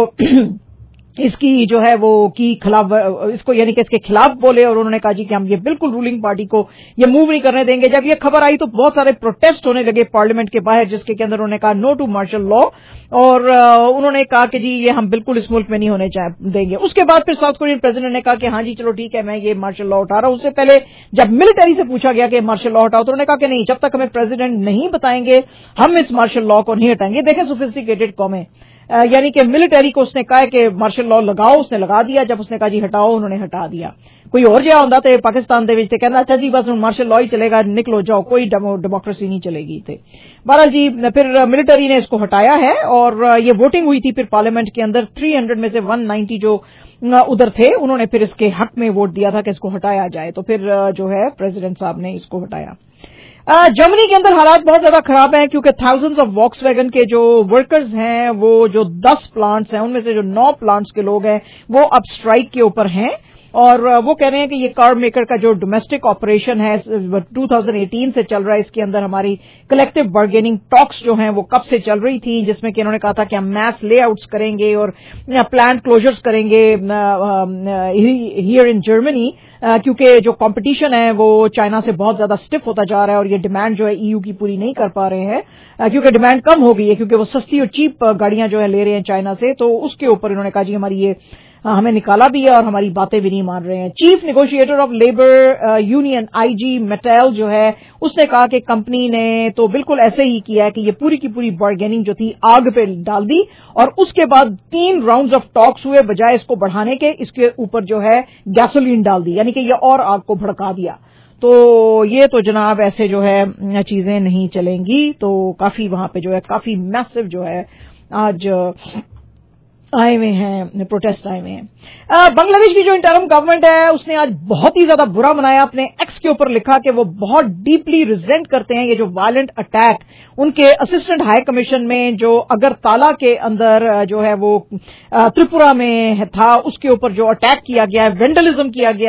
S10: इसकी जो है वो की खिलाफ इसको यानी कि इसके खिलाफ बोले और उन्होंने कहा जी कि हम ये बिल्कुल रूलिंग पार्टी को ये मूव नहीं करने देंगे। जब ये खबर आई तो बहुत सारे प्रोटेस्ट होने लगे पार्लियामेंट के बाहर जिसके के अंदर उन्होंने कहा नो टू मार्शल लॉ और उन्होंने कहा कि जी ये हम बिल्कुल इस मुल्क में नहीं होने देंगे। उसके बाद फिर साउथ कोरियन प्रेसिडेंट ने कहा कि हाँ जी चलो ठीक है मैं ये मार्शल लॉ उठा रहा हूं। उससे पहले जब मिलिट्री से पूछा गया कि मार्शल लॉ हटाओ तो उन्होंने कहा कि नहीं, जब तक हमें प्रेसिडेंट नहीं बताएंगे हम इस मार्शल लॉ को नहीं हटाएंगे। देखें सोफिस्टिकेटेड कौमें, यानी कि मिलिट्री को उसने कहा कि मार्शल लॉ लगाओ, उसने लगा दिया। जब उसने कहा जी हटाओ, उन्होंने हटा दिया। कोई और जिहा होंदा ते पाकिस्तान दे विच ते कहना अच्छा जी बस मार्शल लॉ ही चलेगा, निकलो जाओ, कोई डेमोक्रेसी नहीं चलेगी थे। बहरहाल जी फिर मिलिट्री ने इसको हटाया है और ये वोटिंग हुई थी फिर पार्लियामेंट के अंदर तीन सौ में से एक सौ नब्बे जो उधर थे उन्होंने फिर इसके हक में वोट दिया था कि इसको हटाया जाए। तो फिर जो है प्रेसिडेंट साहब ने इसको हटाया। जर्मनी के अंदर हालात बहुत ज्यादा खराब हैं क्योंकि थाउजेंड्स ऑफ वॉक्सवैगन के जो वर्कर्स हैं वो जो दस प्लांट्स हैं उनमें से जो नौ प्लांट्स के लोग हैं वो अब स्ट्राइक के ऊपर हैं और वो कह रहे हैं कि ये कार मेकर का जो डोमेस्टिक ऑपरेशन है दो हज़ार अठारह से चल रहा है, इसके अंदर हमारी कलेक्टिव बार्गेनिंग टॉक्स जो हैं वो कब से चल रही थी जिसमें कि इन्होंने कहा था कि हम मैस लेआउट्स करेंगे और प्लांट क्लोजर्स करेंगे हियर इन जर्मनी क्योंकि जो कंपटीशन है वो चाइना से बहुत ज्यादा स्टिफ होता जा रहा है और ये डिमांड जो है ईयू की पूरी नहीं कर पा रहे हैं क्योंकि डिमांड कम हो गई है क्योंकि वो सस्ती और चीप गाड़ियां जो है ले रहे हैं चाइना से। तो उसके ऊपर इन्होंने कहा जी हमारी ये हमें निकाला भी है और हमारी बातें भी नहीं मान रहे हैं। Chief negotiator of labour union IG Metall जो है उसने कहा कि कंपनी ने तो बिल्कुल ऐसे ही किया है कि ये पूरी की पूरी बार्गेनिंग जो थी आग पे डाल दी और उसके बाद तीन राउंड्स ऑफ टॉक्स हुए, बजाय इसको बढ़ाने के इसके ऊपर जो है गैसोलीन डाल दी, यानी कि ये और आग को भड़का दिया। तो ये तो जनाब ऐसे जो है चीजें नहीं चलेंगी। तो काफी वहां पे जो है काफी मैसिव जो है आज आए हुए हैं, प्रोटेस्ट आए हुए हैं। बांग्लादेश की जो इंटरिम गवर्नमेंट है उसने आज बहुत ही ज्यादा बुरा मनाया। अपने एक्स के ऊपर लिखा कि वो बहुत डीपली रिजेंट करते हैं ये जो वायलेंट अटैक उनके असिस्टेंट हाई कमीशन में जो अगरतला के अंदर जो है वो त्रिपुरा में था उसके ऊपर जो अटैक किया गया है, वेंडलिज्म किया गया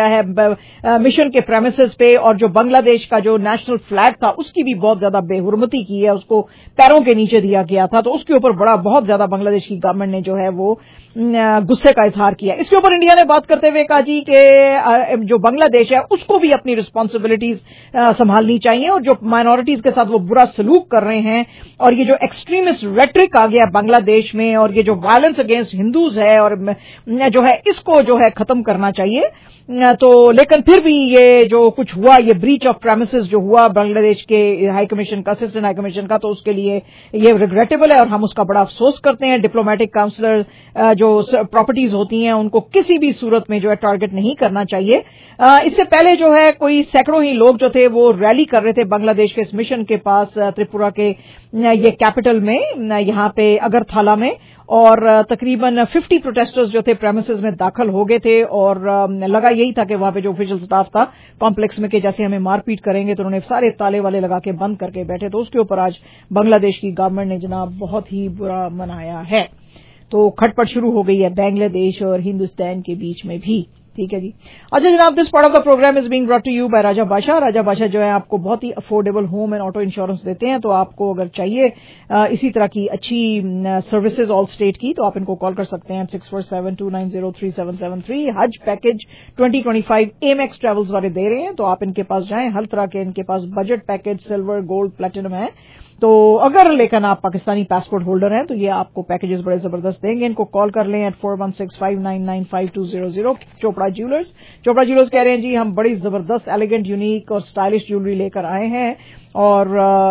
S10: है मिशन के प्रेमिसेस पे और जो बांग्लादेश का जो नेशनल फ्लैग था उसकी भी बहुत ज्यादा बेहुरमती की है, उसको पैरों के नीचे दिया गया था। तो उसके ऊपर बड़ा बहुत ज्यादा बांग्लादेश की गवर्नमेंट ने जो है वो गुस्से का इजहार किया। इसके ऊपर इंडिया ने बात करते हुए कहा जी कि जो बांग्लादेश है उसको भी अपनी रिस्पांसिबिलिटीज संभालनी चाहिए और जो माइनॉरिटीज के साथ वो बुरा सलूक कर रहे हैं और ये जो एक्सट्रीमिस्ट रेटरिक आ गया बांग्लादेश में और ये जो वायलेंस अगेंस्ट हिंदूज है और जो है इसको जो है खत्म करना चाहिए। तो लेकिन फिर भी ये जो कुछ हुआ ये ब्रीच ऑफ प्रेमिसेस जो हुआ बांग्लादेश के हाई कमीशन का असिस्टेंट हाई कमीशन का, तो उसके लिए ये रिग्रेटेबल है और हम उसका बड़ा अफसोस करते हैं। डिप्लोमेटिक काउंसलर जो प्रॉपर्टीज होती हैं उनको किसी भी सूरत में जो है टारगेट नहीं करना चाहिए। इससे पहले जो है कोई सैकड़ों ही लोग जो थे वो रैली कर रहे थे बांग्लादेश के इस मिशन के पास त्रिपुरा के ये कैपिटल में यहाँ पे अगरतला में और तकरीबन पचास प्रोटेस्टर्स जो थे प्रेमिसेस में दाखिल हो गए थे और लगा यही था कि वहां पे जो ऑफिशियल स्टाफ था कॉम्प्लेक्स में कि जैसे हमें मारपीट करेंगे तो उन्होंने सारे ताले वाले लगा के बंद करके बैठे। तो उसके ऊपर आज बांग्लादेश की गवर्नमेंट ने जनाब बहुत ही बुरा मनाया है। तो खटपट शुरू हो गई है बांग्लादेश और हिंदुस्तान के बीच में भी। ठीक है जी। अच्छा जनाब, this part of the programme is being brought to you by Raja Badshah. Raja Badshah जो है आपको बहुत ही affordable home and auto insurance देते हैं। तो आपको अगर चाहिए इसी तरह की अच्छी सर्विसेज ऑल स्टेट की तो आप इनको कॉल कर सकते हैं six four seven two nine zero three seven seven three. हज package twenty twenty five MX travels वाले दे रहे हैं तो आप इनके पास जाएं। हर तरह के इनके पास budget package silver gold platinum है। तो अगर लेकिन आप पाकिस्तानी पासपोर्ट होल्डर हैं तो ये आपको पैकेजेस बड़े जबरदस्त देंगे। इनको कॉल कर लें eight four one six five nine nine five two zero zero. Chopra jewellers Chopra jewellers कह रहे हैं जी हम बड़ी जबरदस्त एलिगेंट यूनिक और स्टाइलिश ज्वेलरी लेकर आए हैं اور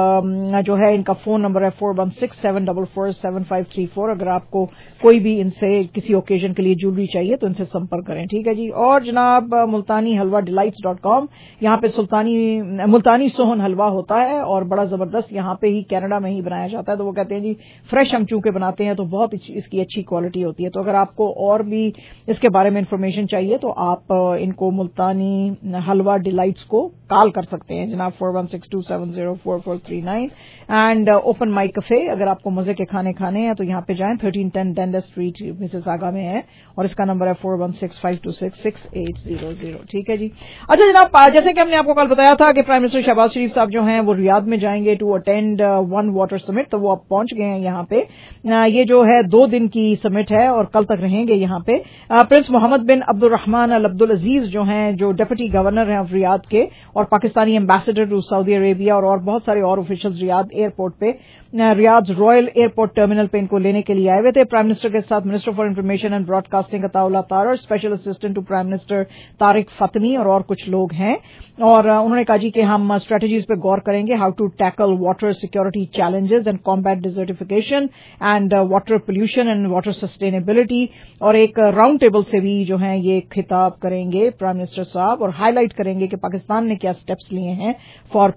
S10: جو ہے ان کا فون نمبر ہے four one six seven double four seven five three four. اگر آپ کو کوئی بھی ان سے کسی اوکیزن کے لیے جیولری چاہیے تو ان سے سمپرک کریں. ٹھیک ہے جی. اور جناب ملتانی حلوہ ڈیلائٹس ڈاٹ کام, یہاں پہ سلطانی ملتانی سوہن حلوہ ہوتا ہے اور بڑا زبردست, یہاں پہ ہی کینیڈا میں ہی بنایا جاتا ہے. تو وہ کہتے ہیں جی فریش ہم چونکہ بناتے ہیں تو بہت اس کی اچھی کوالٹی ہوتی ہے. تو اگر آپ کو اور بھی اس کے بارے میں انفارمیشن چاہیے تو آپ ان کو ملتانی حلوہ ڈیلائٹس کو کال کر سکتے ہیں جناب four one six two seven zero four four three nine. And open mic cafe, اگر آپ کو مزے کے کھانے کھانے ہیں تو یہاں پہ جائیں, thirteen ten Dundas street Mississauga میں ہے اور اس کا نمبر ہے four one six five two six six eight zero zero. ٹھیک ہے جی. اچھا جناب, جیسے کہ ہم نے آپ کو کل بتایا تھا کہ پرائم منسٹر شہباز شریف صاحب جو ہیں وہ ریاض میں جائیں گے to attend one water summit, تو وہ اب پہنچ گئے ہیں یہاں پہ. یہ جو ہے دو دن کی سمٹ ہے اور کل تک رہیں گے یہاں پہ. پرنس محمد بن عبد الرحمان ال عبد العزیز جو ہیں, جو ڈپٹی گورنر ہیں ریاض کے اور Pakistani ambassador to Saudi Arabia, اور اور بہت سارے اور آفیشلز ریاض ایئرپورٹ پہ, ریاض رائل ایئرپورٹ ٹرمینل پہ ان کو لینے کے لیے آئے ہوئے تھے. پرائم منسٹر کے ساتھ minister for information and broadcasting Attaullah Tahir, special assistant to prime minister Tariq Fatemi اور اور کچھ لوگ ہیں. اور انہوں نے کہا جی کہ ہم اسٹریٹجیز پہ غور کریں گے, how to tackle water security challenges and combat desertification and water pollution and water sustainability. اور ایک راؤنڈ ٹیبل سے بھی جو ہے یہ خطاب کریں گے پرائم منسٹر صاحب, اور ہائی لائٹ کریں گے کہ پاکستان نے کیا اسٹیپس لیے ہیں for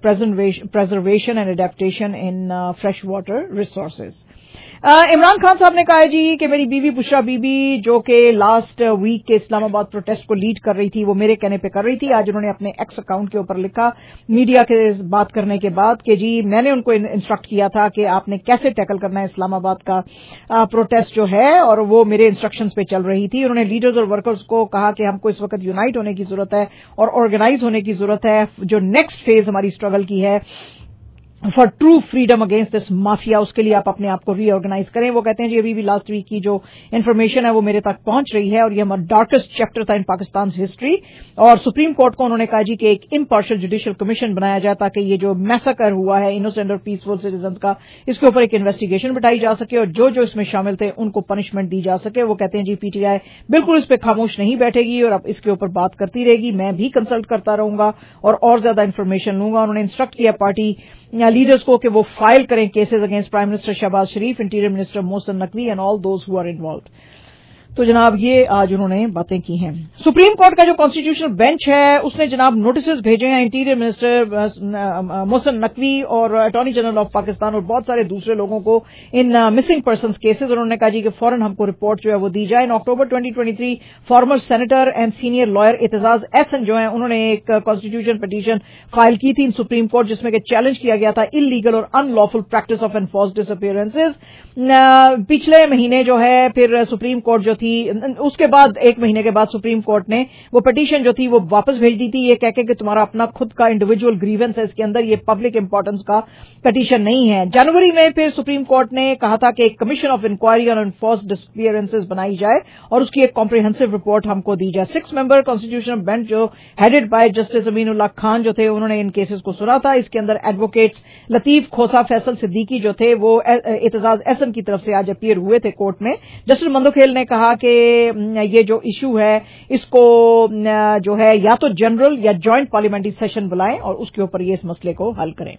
S10: preservation and adaptation in fresh water resources. Imran Khan صاحب نے کہا ہے جی کہ میری بیوی بشرا بی بی جو کہ لاسٹ ویک کے اسلام آباد پروٹیسٹ کو لیڈ کر رہی تھی وہ میرے کہنے پہ کر رہی تھی. آج انہوں نے اپنے ایکس اکاؤنٹ کے اوپر لکھا میڈیا کے بات کرنے کے بعد کہ جی میں نے ان کو انسٹرکٹ کیا تھا کہ آپ نے کیسے ٹیکل کرنا ہے اسلام آباد کا پروٹیسٹ جو ہے, اور وہ میرے انسٹرکشنز پہ چل رہی تھی. انہوں نے لیڈرز اور ورکرز کو کہا کہ ہم کو اس وقت یونائٹ ہونے کی ضرورت ہے اور آرگنائز ہونے کی ضرورت ہے. جو نیکسٹ فیز ہماری اسٹرگل کی ہے for true freedom against this mafia, اس کے لیے آپ اپنے آپ کو ری آرگنائز کریں. وہ کہتے ہیں جی ابھی بھی لاسٹ ویک کی جو انفارمیشن ہے وہ میرے تک پہنچ رہی ہے اور یہ ہمارا ڈارکسٹ چیپٹر تھا ان پاکستان ہسٹری. اور سپریم کورٹ کو انہوں نے کہا جی کہ ایک امپارشل جوڈیشل کمیشن بنایا جائے تاکہ یہ جو میسکر ہوا ہے انوسینٹ اور پیسفل سٹیزنز کا, اس کے اوپر ایک انویسٹیگیشن بٹائی جا سکے اور جو جو اس میں شامل تھے ان کو پنشمنٹ دی جا سکے. وہ کہتے ہیں جی پی ٹی آئی بالکل اس پہ خاموش نہیں بیٹھے گی اور اب اس کے اوپر بات کرتی رہے گی. میں بھی کنسلٹ کرتا رہوں گا اور اور زیادہ انفارمیشن لوں گا. انہوں نے انسٹرکٹ کیا پارٹی لیڈرز کو کہ وہ فائل کریں cases against prime minister Shehbaz Sharif, interior minister Mohsin Naqvi and all those who are involved. تو جناب یہ آج انہوں نے باتیں کی ہیں. سپریم کورٹ کا جو کانسٹیٹیوشنل بینچ ہے اس نے جناب نوٹسز بھیجے ہیں انٹیریئر منسٹر محسن نقوی اور اٹارنی جنرل آف پاکستان اور بہت سارے دوسرے لوگوں کو ان مسنگ پرسنز کیسز. انہوں نے کہا جی کہ فوراً ہم کو رپورٹ جو ہے وہ دی جائے. In October twenty twenty three former senator and senior lawyer Aitzaz Ahsan جو ہیں انہوں نے ایک کانسٹیٹیوشن پٹیشن فائل کی تھی ان سپریم کورٹ جس میں کہ چیلنج کیا گیا تھا ان لیگل اور unlawful practice of enforced disappearances. پچھلے مہینے جو ہے پھر سپریم کورٹ جو تھی اس کے بعد ایک مہینے کے بعد سپریم کورٹ نے وہ پٹیشن جو تھی وہ واپس بھیج دی تھی یہ کہہ کے کہ تمہارا اپنا خود کا انڈیویجول گریونس ہے اس کے اندر, یہ پبلک امپورٹنس کا پٹیشن نہیں ہے. جنوری میں پھر سپریم کورٹ نے کہا تھا کہ ایک commission of inquiry on enforced disappearances بنائی جائے اور اس کی ایک کمپریہنسو رپورٹ ہم کو دی جائے. سکس ممبر کانسٹیٹیوشنل بینچ جو headed by justice Aminullah Khan جو تھے انہوں نے ان کیسز کو سنا تھا. اس کے اندر ایڈوکیٹس لطیف کھوسا فیصل صدیقی جو تھے وہ اعتزاز احسن کی طرف سے آج اپیئر ہوئے تھے کورٹ میں. جسٹس مندوکھیل نے کہا کہ یہ جو ایشو ہے اس کو جو ہے یا تو جنرل یا جوائنٹ پارلیمنٹری سیشن بلائیں اور اس کے اوپر یہ اس مسئلے کو حل کریں.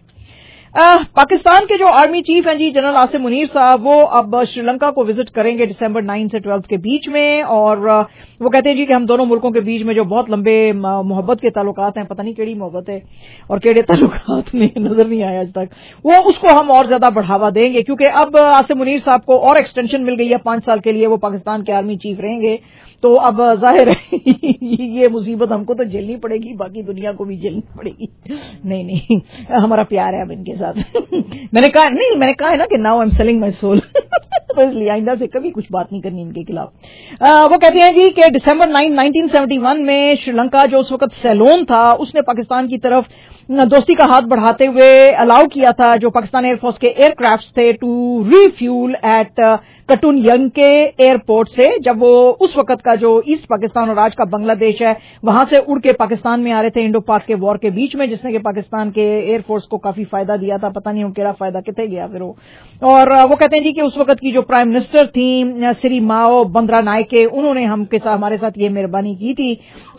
S10: پاکستان کے جو آرمی چیف ہیں جی جنرل آصم منیر صاحب وہ اب شری لنکا کو وزٹ کریں گے دسمبر نائن سے ٹویلتھ کے بیچ میں. اور وہ کہتے ہیں جی کہ ہم دونوں ملکوں کے بیچ میں جو بہت لمبے محبت کے تعلقات ہیں, پتہ نہیں کیڑی محبت ہے اور کیڑے تعلقات میں نظر نہیں آیا آج تک, وہ اس کو ہم اور زیادہ بڑھاوا دیں گے کیونکہ اب آصم منیر صاحب کو اور ایکسٹینشن مل گئی ہے, پانچ سال کے لیے وہ پاکستان کے آرمی چیف رہیں گے. تو اب ظاہر ہے یہ مصیبت ہم کو تو جھیلنی پڑے گی, باقی دنیا کو بھی جھیلنی پڑے گی. نہیں نہیں ہمارا پیار ہے اب ان کے ساتھ. میں نے کہا نہیں میں نے کہا ہے نا کہ now I am selling my soul, تو اس لیے آئندہ سے کبھی کچھ بات نہیں کرنی ان کے خلاف. وہ کہتے ہیں جی کہ December nine nineteen seventy one میں شری لنکا جو اس وقت سیلون تھا اس نے پاکستان کی طرف دوستی کا ہاتھ بڑھاتے ہوئے الاؤ کیا تھا جو پاکستان ایئر فورس کے ایئر کرافٹ تھے to refuel at Katunayake کے ایئرپورٹ سے, جب وہ اس وقت کا جو ایسٹ پاکستان اور آج کا بنگلہ دیش ہے وہاں سے اڑ کے پاکستان میں آ رہے تھے انڈو پاک کے وار کے بیچ میں, جس نے کہ پاکستان کے ایئر فورس کو کافی فائدہ دیا تھا. پتہ نہیں ہوں کیڑا فائدہ کتنے گیا پھر وہ. اور وہ کہتے ہیں جی کہ اس وقت کی जो प्राइम मिनिस्टर थी श्री माओ बंद्रा नायके, उन्होंने हम के साथ हमारे साथ ये मेहरबानी की थी।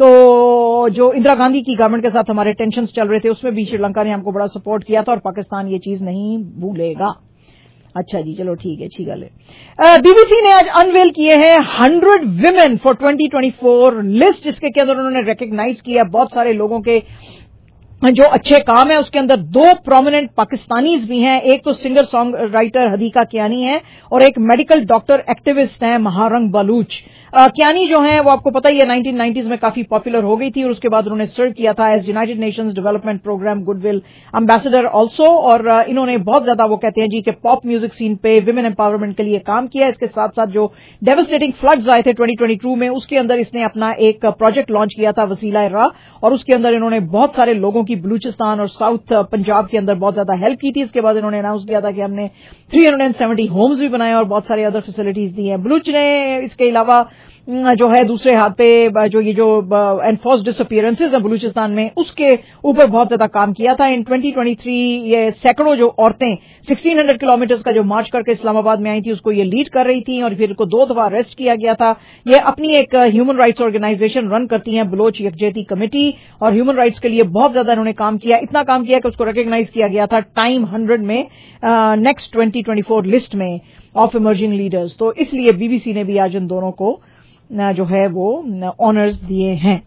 S10: तो जो इंदिरा गांधी की गवर्नमेंट के साथ हमारे टेंशन चल रहे थे उसमें भी श्रीलंका ने हमको बड़ा सपोर्ट किया था और पाकिस्तान ये चीज नहीं भूलेगा। अच्छा जी, चलो ठीक है, अच्छी गल है। बीबीसी ने आज अनवेल किए हैं hundred women for twenty twenty four list, जिसके के अंदर उन्होंने रिकग्नाइज किया बहुत सारे लोगों के जो अच्छे काम है। उसके अंदर दो प्रोमिनेंट पाकिस्तानीज भी हैं, एक तो singer songwriter Hadiqa Kiani है और एक मेडिकल डॉक्टर एक्टिविस्ट हैं महारंग बलूच। कियानी जो है वो आपको पता ही है नाइनटीन नाइंटीज़ में काफी पॉपुलर हो गई थी और उसके बाद उन्होंने सर्व किया था as United Nations development programme goodwill ambassador also, और इन्होंने बहुत ज्यादा वो कहते हैं जी कि पॉप म्यूजिक सीन पे विमेन एम्पावरमेंट के लिए काम किया। इसके साथ साथ जो डेवास्टेटिंग फ्लड्स आए थे ट्वेंटी ट्वेंटी टू में, उसके अंदर इसने अपना एक प्रोजेक्ट लॉन्च किया था वसीला राह, और उसके अंदर इन्होंने बहुत सारे लोगों की बलूचिस्तान और साउथ पंजाब के अंदर बहुत ज्यादा हेल्प की थी। इसके बाद इन्होंने अनाउंस किया था कि हमने थ्री हंड्रेड सेवेंटी होम्स भी बनाए और बहुत सारी अदर फैसिलिटीज दी हैं। बलूच ने इसके अलावा जो है दूसरे हाथ पे जो ये जो एनफोर्स डिसअपीयरेंसेस हैं बलूचिस्तान में, उसके ऊपर बहुत ज्यादा काम किया था। इन ट्वेंटी ट्वेंटी थ्री ये सैकड़ों जो औरतें सोलह सौ किलोमीटर्स का जो मार्च करके इस्लामाबाद में आई थी उसको ये लीड कर रही थी और फिर इनको दो दफा अरेस्ट किया गया था। ये अपनी एक ह्यूमन राइट्स ऑर्गेनाइजेशन रन करती हैं, बलोच यकजहती कमेटी, और ह्यूमन राइट्स के लिए बहुत ज्यादा इन्होंने काम किया। इतना काम किया कि उसको रिकॉग्नाइज किया गया था टाइम हंड्रेड में next twenty twenty four list में ऑफ इमर्जिंग लीडर्स। तो इसलिए बीबीसी ने भी आज इन दोनों को जो है वो ऑनर्स दिए हैं।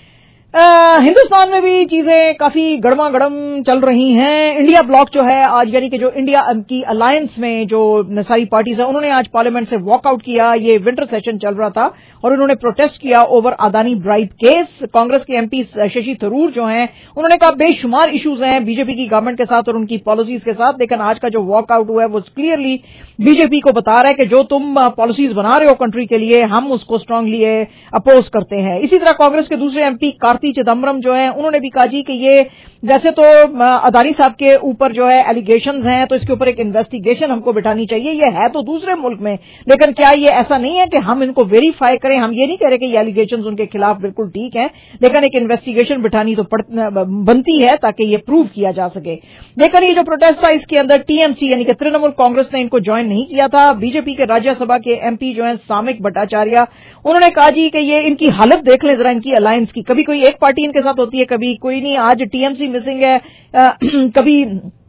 S10: आ, हिंदुस्तान में भी चीजें काफी गड़मा गड़म चल रही हैं। इंडिया ब्लॉक जो है आज, यानी कि जो इंडिया की अलायंस में जो सारी पार्टीज है, उन्होंने आज पार्लियामेंट से वॉकआउट किया। ये विंटर सेशन चल रहा था और उन्होंने प्रोटेस्ट किया over Adani bribe case. Congress के एमपी शशि थरूर जो हैं, उन्होंने कहा बेशुमार इश्यूज हैं बीजेपी की गवर्नमेंट के साथ और उनकी पॉलिसीज के साथ, लेकिन आज का जो वॉकआउट हुआ है वो क्लियरली बीजेपी को बता रहा है कि जो तुम पॉलिसीज बना रहे हो कंट्री के लिए, हम उसको स्ट्रांगली अपोज करते हैं। इसी तरह कांग्रेस के दूसरे एमपी कार्ति चिदम्बरम जो है, उन्होंने भी कहा जी कि ये वैसे तो अदानी साहब के ऊपर जो है एलिगेशंस हैं, तो इसके ऊपर एक इन्वेस्टिगेशन हमको बिठानी चाहिए। ये है तो दूसरे मुल्क में, लेकिन क्या ये ऐसा नहीं है कि हम इनको वेरीफाई करें? हम ये नहीं कह रहे कि ये एलिगेशंस उनके खिलाफ बिल्कुल ठीक हैं, लेकिन एक इन्वेस्टिगेशन बिठानी तो बनती है ताकि ये प्रूव किया जा सके। लेकिन ये जो प्रोटेस्ट था इसके अंदर टीएमसी यानी कि तृणमूल कांग्रेस ने इनको ज्वाइन नहीं किया था। बीजेपी के राज्यसभा के एमपी जो है सामिक भट्टाचार्य, उन्होंने कहा जी कि ये इनकी हालत देख लें जरा, इनकी अलायंस की। कभी कोई एक पार्टी इनके साथ होती है, कभी कोई नहीं। आज टीएमसी मिसिंग है, कभी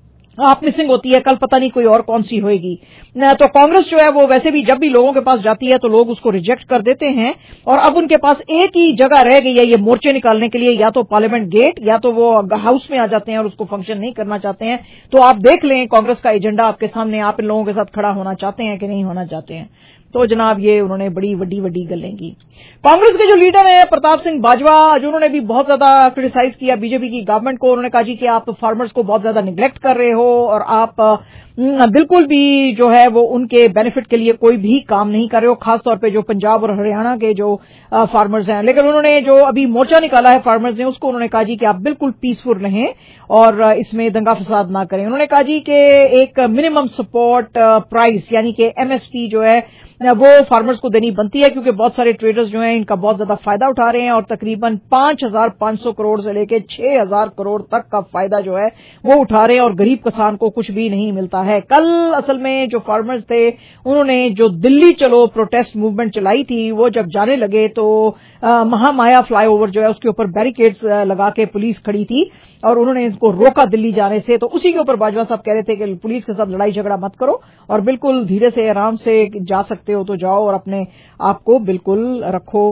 S10: आप मिसिंग होती है, कल पता नहीं कोई और कौन सी होएगी। तो कांग्रेस जो है वो वैसे भी जब भी लोगों के पास जाती है तो लोग उसको रिजेक्ट कर देते हैं, और अब उनके पास एक ही जगह रह गई है ये मोर्चे निकालने के लिए, या तो पार्लियामेंट गेट या तो वो हाउस में आ जाते हैं और उसको फंक्शन नहीं करना चाहते हैं। तो आप देख लें कांग्रेस का एजेंडा आपके सामने, आप इन लोगों के साथ खड़ा होना चाहते हैं कि नहीं होना चाहते हैं। तो जनाब ये उन्होंने बड़ी वड्डी वड्डी गलें की। कांग्रेस के जो लीडर हैं प्रताप सिंह बाजवा, जो उन्होंने भी बहुत ज्यादा क्रिटिसाइज किया बीजेपी की गवर्नमेंट को। उन्होंने कहा जी कि आप फार्मर्स को बहुत ज्यादा निगलेक्ट कर रहे हो और आप बिल्कुल भी जो है वो उनके बेनिफिट के लिए कोई भी काम नहीं कर रहे हो, खासतौर पे जो पंजाब और हरियाणा के जो फार्मर्स हैं। लेकिन उन्होंने जो अभी मोर्चा निकाला है फार्मर्स ने, उसको उन्होंने कहा जी कि आप बिल्कुल पीसफुल रहें और इसमें दंगा फसाद ना करें। उन्होंने कहा जी कि एक मिनिमम सपोर्ट प्राइस यानी कि एमएसपी जो है वो फार्मर्स को देनी बनती है, क्योंकि बहुत सारे ट्रेडर्स जो हैं इनका बहुत ज्यादा फायदा उठा रहे हैं और तकरीबन पांच हजार पांच सौ करोड़ से लेकर छह हजार करोड़ तक का फायदा जो है वो उठा रहे हैं और गरीब किसान को कुछ भी नहीं मिलता है। कल असल में जो फार्मर्स थे उन्होंने जो दिल्ली चलो प्रोटेस्ट मूवमेंट चलाई थी, वो जब जाने लगे तो महामाया फ्लाईओवर जो है उसके ऊपर बैरिकेड्स लगा के पुलिस खड़ी थी और उन्होंने इनको रोका दिल्ली जाने से। तो उसी के ऊपर बाजवा साहब कह रहे थे कि पुलिस के साथ लड़ाई झगड़ा मत करो और बिल्कुल धीरे से आराम से जा सकते हो तो जाओ और अपने आप को बिल्कुल रखो,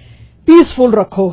S10: पीसफुल रखो।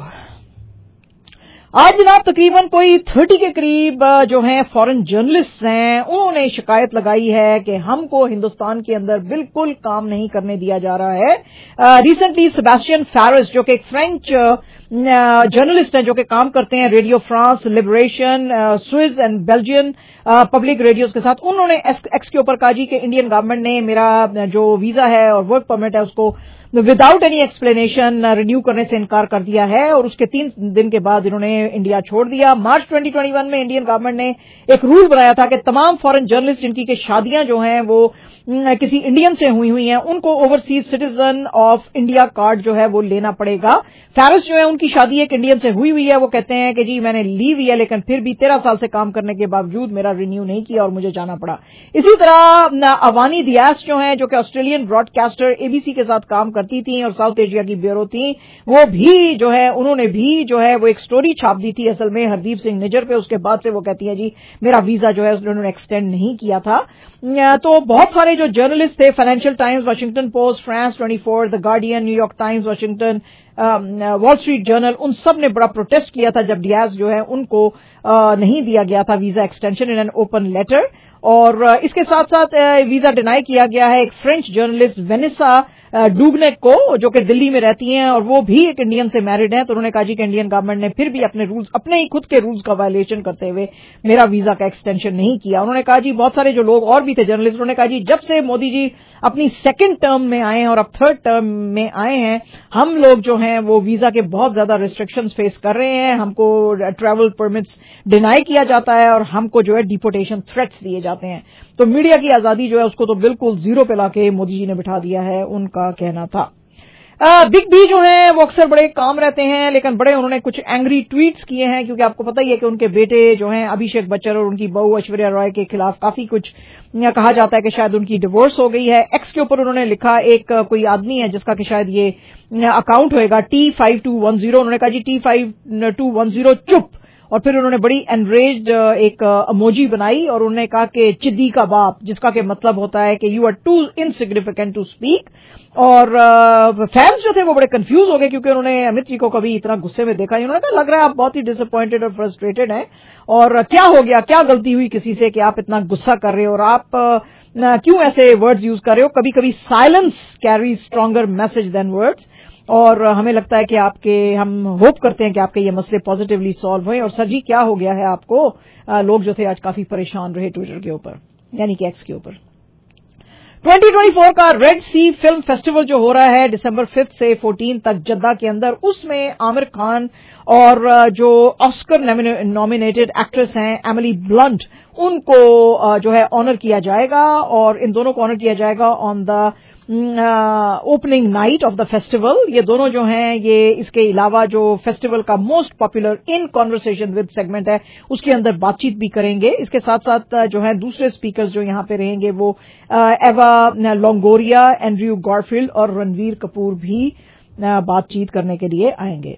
S10: आज जनाब तकरीबन कोई तीस के करीब जो हैं फॉरेन जर्नलिस्ट हैं, उन्होंने शिकायत लगाई है कि हमको हिंदुस्तान के अंदर बिल्कुल काम नहीं करने दिया जा रहा है। रिसेंटली सेबेस्टियन फेरिस जो कि एक फ्रेंच जर्नलिस्ट हैं जो कि काम करते हैं radio France, Liberation, Swiss and Belgian public radios के साथ, उन्होंने एक्स के ऊपर कहा जी कि इंडियन गवर्नमेंट ने मेरा जो वीजा है और वर्क परमिट है उसको विदाउट एनी एक्सप्लेनेशन रिन्यू करने से इनकार कर दिया है और उसके तीन दिन के बाद इन्होंने इंडिया छोड़ दिया। मार्च ट्वेंटी ट्वेंटी वन में इंडियन गवर्नमेंट ने एक रूल बनाया था कि तमाम फॉरेन जर्नलिस्ट जिनकी के शादियां जो हैं वो किसी इंडियन से हुई हुई हैं उनको overseas citizen of India card जो है वो लेना पड़ेगा। फैरिस जो है उनकी शादी एक इंडियन से हुई हुई है, वो कहते हैं कि जी मैंने ली हुई है लेकिन फिर भी तेरह साल से काम करने के बावजूद मेरा रिन्यू नहीं किया और मुझे जाना पड़ा। इसी तरह अवानी दियास जो है जो कि ऑस्ट्रेलियन ब्रॉडकास्टर एबीसी के साथ काम करती थी और साउथ एशिया की ब्यूरो थी, वो भी जो है उन्होंने भी जो है वो एक स्टोरी छाप दी थी असल में हरदीप सिंह निज्जर पे। उसके बाद से वो कहती है जी मेरा वीजा जो है उन्होंने एक्सटेंड नहीं किया था। तो बहुत सारे जो जर्नलिस्ट थे, Financial Times, Washington Post, France twenty four, the Guardian, New York Times, Washington, Wall Street Journal, उन सब ने बड़ा प्रोटेस्ट किया था जब डियाज जो है उनको uh, नहीं दिया गया था visa extension in an open letter. और uh, इसके साथ साथ uh, वीजा डिनाई किया गया है एक फ्रेंच जर्नलिस्ट वेनेसा डूगनेक को जो कि दिल्ली में रहती हैं और वो भी एक इंडियन से मैरिड हैं। तो उन्होंने कहा जी कि इंडियन गवर्नमेंट ने फिर भी अपने रूल्स, अपने ही खुद के रूल्स का वायलेशन करते हुए मेरा वीजा का एक्सटेंशन नहीं किया। उन्होंने कहा जी बहुत सारे जो लोग और भी थे जर्नलिस्ट, उन्होंने कहा जी जब से मोदी जी अपनी सेकंड टर्म में आए हैं और अब थर्ड टर्म में आए हैं, हम लोग जो हैं वो वीजा के बहुत ज्यादा रिस्ट्रिक्शंस फेस कर रहे हैं, हमको ट्रैवल परमिट्स डिनाई किया जाता है और हमको जो है डिपोर्टेशन थ्रेट्स दिए जाते हैं। तो मीडिया की आजादी जो है उसको तो बिल्कुल जीरो पे लाके मोदी जी ने बिठा दिया है, उनका कहना था। बिग बी जो है वो अक्सर बड़े काम रहते हैं लेकिन बड़े उन्होंने कुछ एंग्री ट्वीट्स किए हैं क्योंकि आपको पता ही है कि उनके बेटे जो हैं अभिषेक बच्चन और उनकी बहू ऐश्वर्या रॉय के खिलाफ काफी कुछ कहा जाता है कि शायद उनकी डिवोर्स हो गई है। एक्स के ऊपर उन्होंने लिखा, एक कोई आदमी है जिसका कि शायद ये अकाउंट होएगा T five two one zero, उन्होंने कहा जी T five two one zero चुप, और फिर उन्होंने बड़ी एनरेज्ड एक इमोजी बनाई और उन्होंने कहा कि चिद्दी का बाप, जिसका के मतलब होता है कि you are too insignificant to speak. और फैंस जो थे वो बड़े कंफ्यूज हो गए क्योंकि उन्होंने अमित जी को कभी इतना गुस्से में देखा नहीं। उन्होंने कहा लग रहा है आप बहुत ही डिसअपॉइंटेड और फ्रस्ट्रेटेड हैं और क्या हो गया, क्या गलती हुई किसी से कि आप इतना गुस्सा कर रहे हो और आप uh, क्यों ऐसे वर्ड्स यूज कर रहे हो। कभी कभी silence carry stronger message than words और हमें लगता है कि आपके, हम होप करते हैं कि आपके ये मसले पॉजिटिवली सॉल्व हुए। और सर जी क्या हो गया है आपको, आ, लोग जो थे आज काफी परेशान रहे ट्विटर के ऊपर यानी कि एक्स के ऊपर। ट्वेंटी ट्वेंटी फोर का रेड सी फिल्म फेस्टिवल जो हो रहा है दिसंबर फिफ्थ से फोर्टीन तक जद्दा के अंदर, उसमें आमिर खान और जो ऑस्कर नॉमिनेटेड एक्ट्रेस हैं एमिली ब्लंट, उनको जो है ऑनर किया जाएगा और इन दोनों को ऑनर किया जाएगा on the opening night of the festival. ये दोनों जो हैं ये इसके अलावा जो फेस्टिवल का most popular in conversation with segment है उसके अंदर बातचीत भी करेंगे। इसके साथ साथ जो है दूसरे स्पीकर्स जो यहां पे रहेंगे वो एवा लोंगोरिया, एंड्रयू गॉरफील्ड और रणवीर कपूर भी बातचीत करने के लिए आएंगे।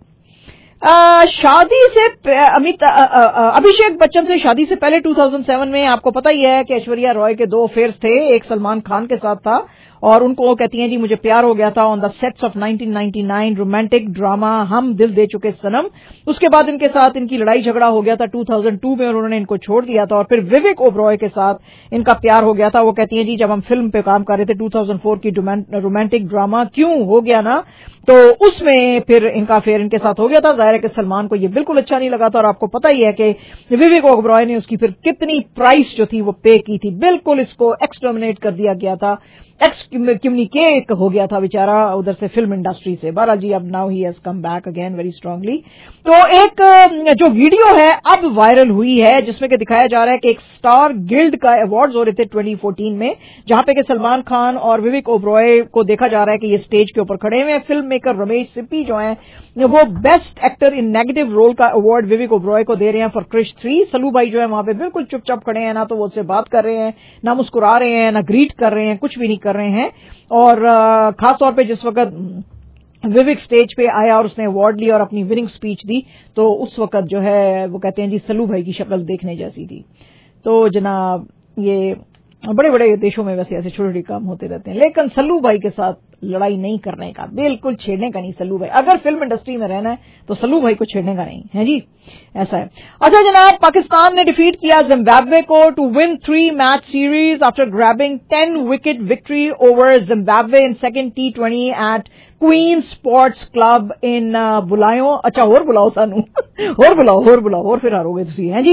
S10: आ, शादी से अमित अभिषेक बच्चन से शादी से पहले टू थाउजेंड सेवन में आपको पता ही है कि ऐश्वर्या रॉय के दो अफेयर्स थे, एक सलमान खान के साथ था और उनको वो कहती हैं जी मुझे प्यार हो गया था on the sets of nineteen ninety nine romantic drama Hum Dil दे चुके सनम। उसके बाद इनके साथ इनकी लड़ाई झगड़ा हो गया था टू थाउजेंड टू में और उन्होंने इनको छोड़ दिया था और फिर विवेक ओबरॉय के साथ इनका प्यार हो गया था। वो कहती हैं जी जब हम फिल्म पे काम कर रहे थे टू थाउजेंड फोर की रोमांटिक ड्रामा क्यों हो गया ना, तो उसमें फिर इनका अफेयर इनके साथ हो गया था। जाहिर है कि सलमान को ये बिल्कुल अच्छा नहीं लगा था और आपको पता ही है कि विवेक ओबरॉय ने उसकी फिर कितनी प्राइस जो थी वो पे की थी, बिल्कुल इसको एक्सटर्मिनेट कर दिया गया था, एक्स कम्युनिकेट हो गया था बेचारा उधर से फिल्म इंडस्ट्री से। बहरहाल जी अब now he has come back again very strongly. तो एक जो वीडियो है अब वायरल हुई है जिसमें कि दिखाया जा रहा है कि एक स्टार गिल्ड का अवार्ड्स हो रहे थे ट्वेंटी फोर्टीन में, जहां पे कि सलमान खान और विवेक ओबरॉय को देखा जा रहा है कि ये स्टेज के ऊपर खड़े हुए हैं। फिल्म मेकर रमेश सिप्पी जो हैं वो best actor in negative role का अवार्ड विवेक ओबरॉय को दे रहे हैं फॉर क्रिश थ्री। सलू भाई जो है वहां पे बिल्कुल चुपचाप खड़े हैं, ना तो वो उससे बात कर रहे हैं, ना मुस्कुरा रहे हैं, ना ग्रीट कर रहे हैं, कुछ भी नहीं कर रहे हैं। और खास तौर पे जिस वक्त विवेक स्टेज पे आया और उसने अवार्ड लिया और अपनी विनिंग स्पीच दी तो उस वक्त जो है वो कहते हैं जी सलू भाई की शक्ल देखने जैसी थी। तो जनाब ये बड़े बड़े देशों में वैसे ऐसे छोटे छोटे काम होते रहते हैं, लेकिन सल्लू भाई के साथ लड़ाई नहीं करने का, बिल्कुल छेड़ने का नहीं। सल्लू भाई अगर फिल्म इंडस्ट्री में रहना है तो सल्लू भाई को छेड़ने का नहीं है जी, ऐसा है। अच्छा जनाब, पाकिस्तान ने डिफीट किया जिम्बाब्वे को to win three match series after grabbing ten wicket victory over Zimbabwe in second T twenty at Queen Sports Club in Bulawayo. अच्छा होर बुलाओ सानू होर बुलाओ होर बुलाओ होर फिर हारोगे तुसी हैं जी।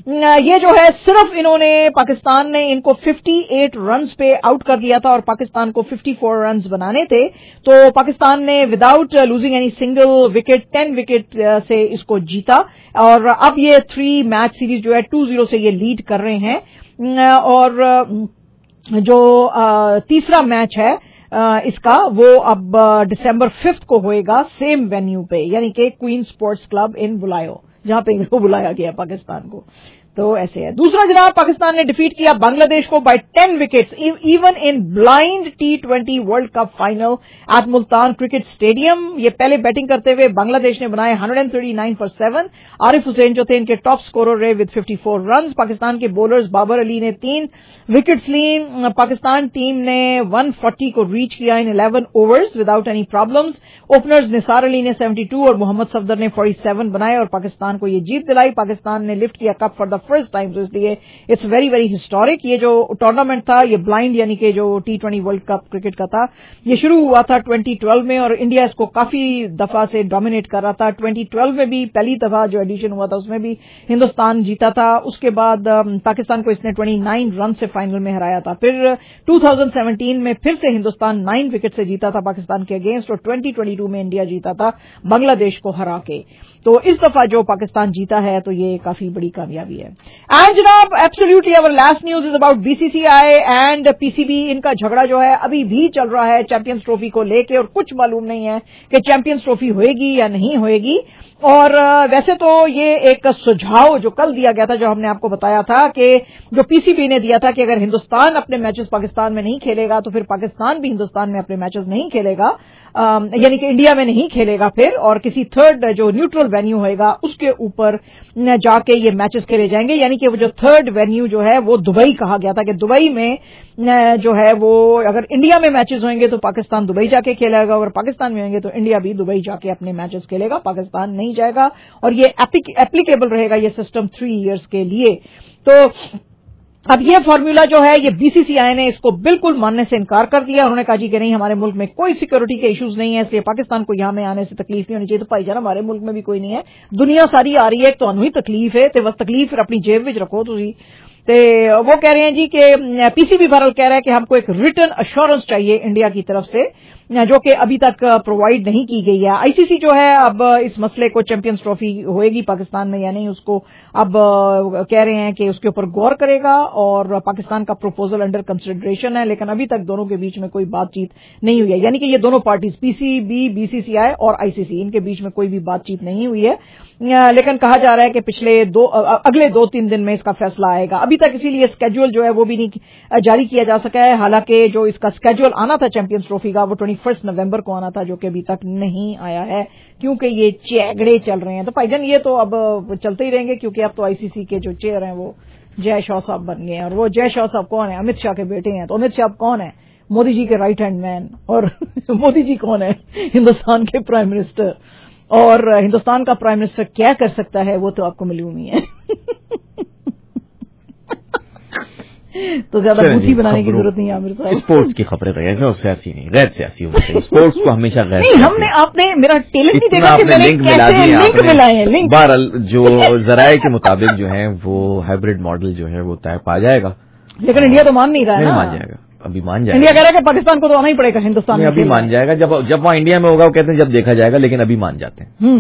S10: یہ جو ہے صرف انہوں نے پاکستان نے ان کو اٹھاون رنز پہ آؤٹ کر دیا تھا اور پاکستان کو چون رنز بنانے تھے. تو پاکستان نے without losing any single wicket ten wicket سے اس کو جیتا اور اب یہ تھری میچ سیریز جو ہے ٹو زیرو سے یہ لیڈ کر رہے ہیں. اور جو تیسرا میچ ہے اس کا وہ اب ڈسمبر ففتھ کو ہوئے گا سیم وینیو پہ, یعنی کہ Queen Sports Club in Bulawayo, جہاں پہ ان کو بلایا گیا پاکستان کو. تو ایسے ہے. دوسرا جناب, پاکستان نے ڈیفیٹ کیا بنگلہ دیش کو by ten wickets even in blind T twenty World Cup final at Multan cricket stadium. یہ پہلے بیٹنگ کرتے ہوئے بنگلہ دیش نے بنائے one thirty nine for seven. Arif Hussain جو تھے ان کے ٹاپ اسکورر رہے with fifty four runs. Pakistan کے بولرز بابر علی نے تین وکٹس لی. پاکستان ٹیم نے ون فورٹی کو ریچ کیا in eleven overs without any problems. Openers نثار علی نے سیونٹی ٹو اور محمد صفدر نے فورٹی سیون بنائے اور پاکستان کو یہ جیت دلائی. پاکستان نے لفٹ کیا cup for the first time, تو اس لیے اٹس ویری ویری ہسٹورک. یہ جو ٹورنامنٹ تھا یہ بلائنڈ یعنی کہ جو T twenty World Cup cricket کا تھا یہ شروع ہوا تھا ٹوئنٹی ٹویلو میں اور انڈیا اس کو کافی دفعہ سے ڈومینیٹ کر رہا تھا. ٹوئنٹی ٹویلو میں بھی پہلی دفعہ جو ایڈیشن ہوا تھا اس میں بھی ہندوستان جیتا تھا. اس کے بعد پاکستان کو اس نے ٹوئنٹی نائن رن سے فائنل میں ہرایا تھا. پھر ٹو تھاؤزینڈ سیونٹین میں پھر سے ہندوستان نائن وکٹ سے جیتا تھا پاکستان کے اگینسٹ اور ٹوئنٹی ٹوئنٹی ٹو میں انڈیا جیتا تھا بنگلہ دیش کو ہرا کے. تو اس دفعہ جو پاکستان جیتا ہے تو یہ کافی بڑی کامیابی ہے. اینڈ جناب ایبسلیوٹلی اور last news is about B C C I and P C B. ان کا جھگڑا جو ہے ابھی بھی چل رہا ہے چیمپئنز ٹرافی کو لے کے اور کچھ معلوم نہیں ہے کہ چیمپئنز ٹرافی ہوئے گی یا نہیں ہوئے گی. اور ویسے تو یہ ایک سجھاؤ جو کل دیا گیا تھا جو ہم نے آپ کو بتایا تھا کہ جو پی سی بی نے دیا تھا کہ اگر ہندوستان اپنے میچز پاکستان میں نہیں کھیلے گا تو پھر پاکستان بھی ہندوستان میں اپنے میچز نہیں کھیلے گا, یعنی کہ انڈیا میں نہیں کھیلے گا پھر, اور کسی تھرڈ جو نیوٹرل وینیو ہوئے گا اس کے اوپر جا کے یہ میچز کھیلے جائیں گے. یعنی کہ وہ جو تھرڈ وینیو جو ہے وہ دبئی کہا گیا تھا کہ دبئی میں جو ہے وہ اگر انڈیا میں میچز ہوئیں گے تو پاکستان دبئی جا کے کھیلے گا, اگر پاکستان میں ہوئیں گے تو انڈیا بھی دبئی جا کے اپنے میچز کھیلے گا, پاکستان نہیں جائے گا. اور یہ ایپلیکیبل رہے گا یہ سسٹم تھری ایئرس کے لیے. تو اب یہ فارمولا جو ہے یہ بی سی سی آئی نے اس کو بالکل ماننے سے انکار کر دیا. انہوں نے کہا جی کہ نہیں ہمارے ملک میں کوئی سیکورٹی کے ایشوز نہیں ہے اس لیے پاکستان کو یہاں میں آنے سے تکلیف نہیں ہونی چاہیے. تو بھائی جان ہمارے ملک میں بھی کوئی نہیں ہے, دنیا ساری آ رہی ہے, تو انہوں ہی تکلیف ہے تو بس تکلیف پھر اپنی جیب میں رکھو. تو وہ کہہ رہے ہیں جی کہ پی سی بی بہرحال کہہ رہا ہے کہ ہم کو ایک ریٹن ایشورنس چاہیے انڈیا کی طرف سے جو کہ ابھی تک پرووائڈ نہیں کی گئی ہے. آئی سی سی جو ہے اب اس مسئلے کو چیمپئنز ٹرافی ہوئے گی پاکستان میں یا نہیں اس کو اب کہہ رہے ہیں کہ اس کے اوپر غور کرے گا اور پاکستان کا پروپوزل انڈر کنسیڈریشن ہے, لیکن ابھی تک دونوں کے بیچ میں کوئی بات چیت نہیں ہوئی ہے. یعنی کہ یہ دونوں parties P C B, B C C I اور آئی سی سی ان کے بیچ میں کوئی بھی بات چیت نہیں ہوئی ہے, لیکن کہا جا رہا ہے کہ پچھلے دو اگلے دو تین دن میں اس کا فیصلہ آئے گا. ابھی تک اسی لیے اسکیڈول جو ہے وہ بھی نہیں جاری کیا جا سکا ہے, حالانکہ جو اس کا اسکیڈول آنا تھا چیمپئنز ٹرافی کا وہ ٹوئنٹی فرسٹ نومبر کو آنا تھا جو کہ ابھی تک نہیں آیا ہے کیونکہ یہ چیگڑے چل رہے ہیں. تو بھائی جان یہ تو اب چلتے ہی رہیں گے کیونکہ اب تو آئی سی سی کے جو چیئر ہیں وہ جے شاہ صاحب بن گئے ہیں, اور وہ جے شاہ صاحب کون ہیں؟ امت شاہ کے بیٹے ہیں. تو امت شاہ کون ہے؟ مودی جی کے رائٹ ہینڈ مین. اور مودی جی کون ہے؟ ہندوستان کے پرائم منسٹر. اور ہندوستان کا پرائم منسٹر کیا کر سکتا ہے وہ تو آپ کو معلوم ہی ہے. تو زیادہ بوسی بنانے کی ضرورت نہیں ہے عامر صاحب.
S9: اسپورٹس کی خبریں تو ایسے اور سیاسی نہیں, غیر سیاسی ہونا چاہیے. اسپورٹس کو ہمیشہ غیر
S10: نہیں, ہم نے آپ نے میرا ٹیلنٹ نہیں دیکھا کہ میں نے کیسے لنک ملائے ہیں. لنک
S9: بہرحال جو ذرائع کے مطابق جو ہے وہ ہائبرڈ ماڈل جو ہے وہ طے پا جائے گا,
S10: لیکن انڈیا تو مان نہیں رہا ہے نا.
S9: مان جائے گا, ابھی مان جائے گا.
S10: انڈیا کہہ رہا ہے کہ پاکستان کو تو آنا ہی پڑے گا ہندوستان میں.
S9: ابھی مان جائے گا, جب جب وہاں انڈیا میں ہوگا وہ کہتے ہیں جب دیکھا جائے گا, لیکن ابھی مان جاتے ہیں.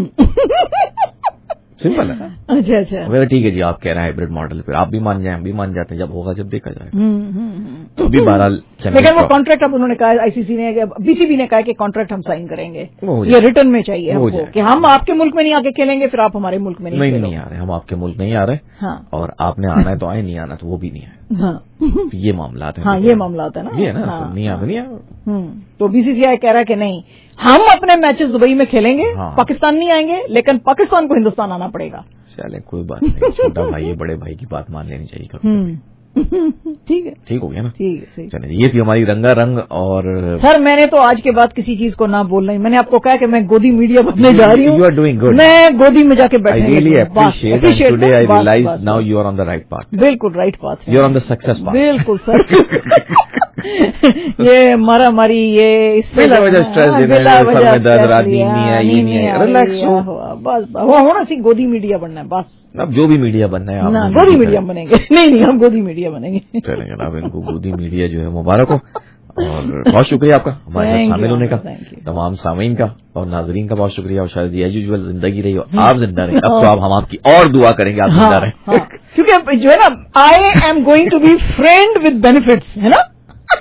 S9: سمپل ہے.
S10: اچھا اچھا
S9: ٹھیک ہے جی, آپ کہہ رہے ہیں ہائبرڈ ماڈل, پھر آپ بھی مان جائیں, ہم بھی مان جاتے ہیں, جب ہوگا جب دیکھا جائے گا. تو ابھی بہرحال
S10: لیکن وہ کانٹریکٹ اب انہوں نے کہا, آئی سی سی نے بی سی بی نے کہا کہ کانٹریکٹ ہم سائن کریں گے, یہ ریٹرن میں چاہیے ہم کو کہ ہم آپ کے ملک میں نہیں آ کے کھیلیں گے, پھر آپ ہمارے ملک میں نہیں
S9: نہیں آ رہے, ہم آپ کے ملک نہیں آ رہے, اور آپ نے آنا ہے تو آئے, نہیں آنا تو وہ بھی نہیں ہے. یہ معاملات ہیں.
S10: ہاں یہ معاملات ہے نا,
S9: یہ نا نہیں آ نہیں آ.
S10: تو بی سی سی آئی کہہ رہا ہے کہ نہیں ہم اپنے میچز دبئی میں کھیلیں گے, پاکستان نہیں آئیں گے, لیکن پاکستان کو ہندوستان آنا پڑے گا.
S9: چلے کوئی بات نہیں, چھوٹا بھائی بڑے بھائی کی بات مان لینی چاہیے کبھی.
S10: ٹھیک ہے,
S9: ٹھیک ہو گیا نا.
S10: ٹھیک ہے,
S9: چلے یہ تھی ہماری رنگا رنگ. اور
S10: سر میں نے تو آج کے بعد کسی چیز کو نہ بولنا ہی, میں نے آپ کو کہا کہ میں گودی میڈیا بننے جا رہی ہوں.
S9: You are doing good.
S10: میں گودی میں جا کے بیٹھنے
S9: I really appreciate today I realize now you are on the right path.
S10: بالکل right path,
S9: you are on the success path.
S10: بالکل سر. یہ مارا ماری یہ اس سے
S9: اسٹریس سر میں درد رات نیند نہیں ہے یہ نہیں ہے ریلیکس ہو
S10: بس ہونا سی گودی میڈیا بننا ہے بس
S9: اب جو بھی میڈیا بننا ہے
S10: گودی میڈیا بنیں گے نہیں نہیں ہم گودی میڈیا بنیں گے
S9: چلیں جناب ان کو گودی میڈیا جو ہے مبارک ہو اور بہت شکریہ آپ کا ہمارے ساتھ شامل ہونے کا تمام سامعین کا اور ناظرین کا بہت شکریہ اور شاید ایز یوزول زندگی رہی ہو آپ زندہ رہیں اب تو آپ ہم آپ کی اور دعا کریں گے آپ زندہ رہیں
S10: کیونکہ جو ہے نا I am going to be friend with benefits ہے نا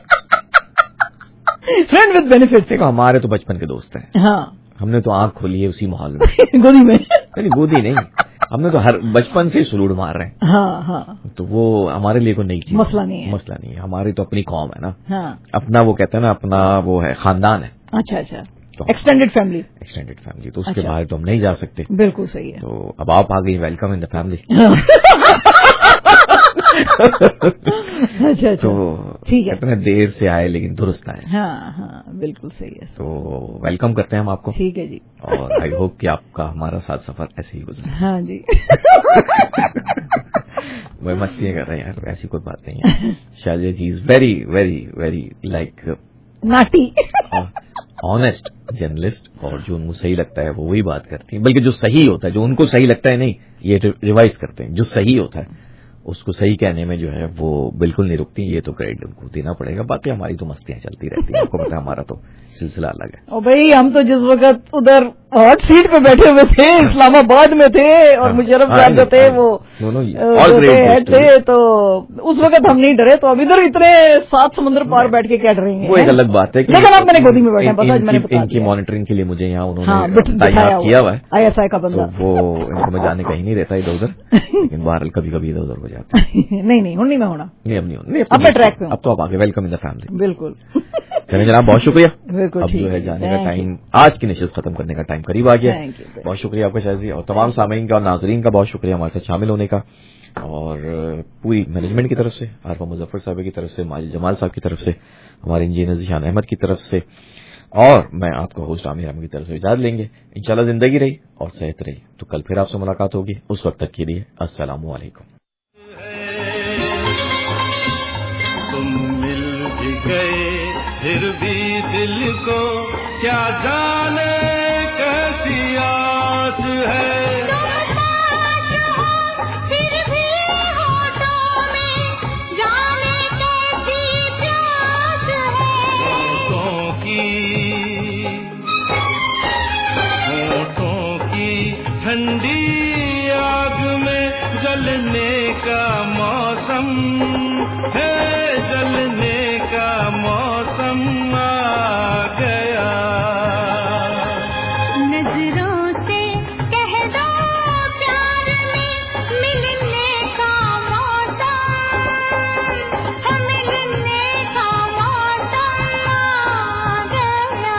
S10: فرینڈ ود بینیفٹس
S9: ہمارے تو بچپن کے دوست ہیں
S10: ہاں
S9: ہم نے تو آنکھ کھولی ہے اسی ماحول میں
S10: گودی میں
S9: نہیں گودی نہیں ہم نے تو ہر بچپن سے سلوڑ مار رہے ہیں
S10: ہاں ہاں
S9: تو وہ ہمارے لیے کوئی نئی چیز
S10: مسئلہ نہیں ہے
S9: مسئلہ نہیں ہے ہماری تو اپنی قوم ہے نا
S10: ہاں
S9: اپنا وہ کہتے ہیں نا اپنا وہ ہے خاندان ہے
S10: اچھا اچھا ایکسٹینڈیڈ فیملی
S9: ایکسٹینڈیڈ فیملی تو اس کے باہر تو ہم نہیں جا سکتے
S10: بالکل صحیح ہے
S9: تو اب آپ آ گئی ویلکم ان دا فیملی
S10: اچھا
S9: تو
S10: ٹھیک ہے
S9: اتنے دیر سے آئے لیکن درست آئے
S10: ہاں ہاں بالکل صحیح ہے
S9: تو ویلکم کرتے ہیں ہم آپ کو
S10: ٹھیک ہے جی
S9: اور آئی ہوپ کہ آپ کا ہمارا ساتھ سفر ایسے ہی گزرے
S10: ہاں جی
S9: وہ مستی کر رہے ہیں یار ایسی کوئی بات نہیں ہے شاید جی is very very very like
S10: naughty
S9: honest journalist اور جو ان کو صحیح لگتا ہے وہ وہی بات کرتی ہیں بلکہ جو صحیح ہوتا ہے جو ان کو صحیح لگتا ہے نہیں یہ ریوائز کرتے ہیں جو صحیح ہوتا ہے اس کو صحیح کہنے میں جو ہے وہ بالکل نہیں رکتی یہ تو کریڈٹ ان کو دینا پڑے گا باقی ہماری تو مستیاں چلتی رہتی ہیں آپ کو پتا ہے ہمارا تو سلسلہ الگ ہے
S10: اور بھائی ہم تو جس وقت ادھر ہاٹ سیٹ پہ بیٹھے ہوئے تھے اسلام آباد میں تھے اور مشرف صاحب جو تھے وہ تھے تو اس وقت ہم نہیں ڈرے تو اب ادھر اتنے سات سمندر پار بیٹھ کے کیا ڈریں گے
S9: وہ ایک الگ بات ہے
S10: لیکن آپ میں نے گودی میں بیٹھا
S9: ان کی مانیٹرنگ کے لیے مجھے یہاں انہوں نے تعینات کیا ہوا ہے
S10: آئی ایس آئی کا بندہ
S9: وہ ان کو میں جانے کہیں نہیں رہتا ادھر ادھر لیکن بہرحال کبھی کبھی ادھر ادھر ہو جاتا ہے
S10: نہیں نہیں ہوں نہیں میں ہونا
S9: نہیں اب نہیں ہونا
S10: اب میں ٹریک پہ ہوں
S9: اب تو آپ آگے ویلکم ان دا فیملی
S10: بالکل
S9: چلیں جناب بہت شکریہ
S10: بالکل
S9: اب جو ہے جانے کا ٹائم آج کی نشست ختم کرنے کا ٹائم قریب آ گیا بہت شکریہ آپ کا شاذی اور تمام سامعین کا اور ناظرین کا بہت شکریہ ہمارے ساتھ شامل ہونے کا اور پوری مینجمنٹ کی طرف سے عارفہ مظفر صاحب کی طرف سے ماجد جمال صاحب کی طرف سے ہمارے انجینئر ذیشان احمد کی طرف سے اور میں آپ کا ہوسٹ عامر احمد کی طرف سے اجازت لیں گے انشاءاللہ زندگی رہی اور صحت رہی تو کل پھر آپ سے ملاقات ہوگی اس وقت تک کے لیے السلام علیکم
S1: تم مل بھی گئے پھر بھی دل کو کیا جانے کیسی آس ہے ٹھنڈی آگ میں جلنے کا موسم ہے جلنے کا موسم آ گیا نظروں سے کہہ دو پیار میں ملنے کا موسم ہے ملنے کا موسم آ گیا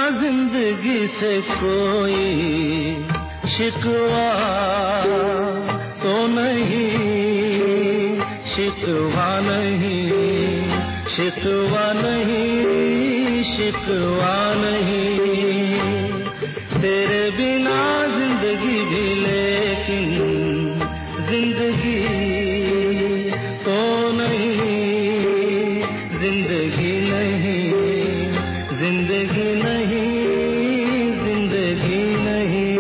S1: زندگی سے کوئی شکوا تو نہیں، شکوا نہیں، شکوا نہیں، شکوا نہیں، تیرے بنا زندگی بھی لیکن زندگی تو نہیں، زندگی نہیں، زندگی نہیں، زندگی نہیں۔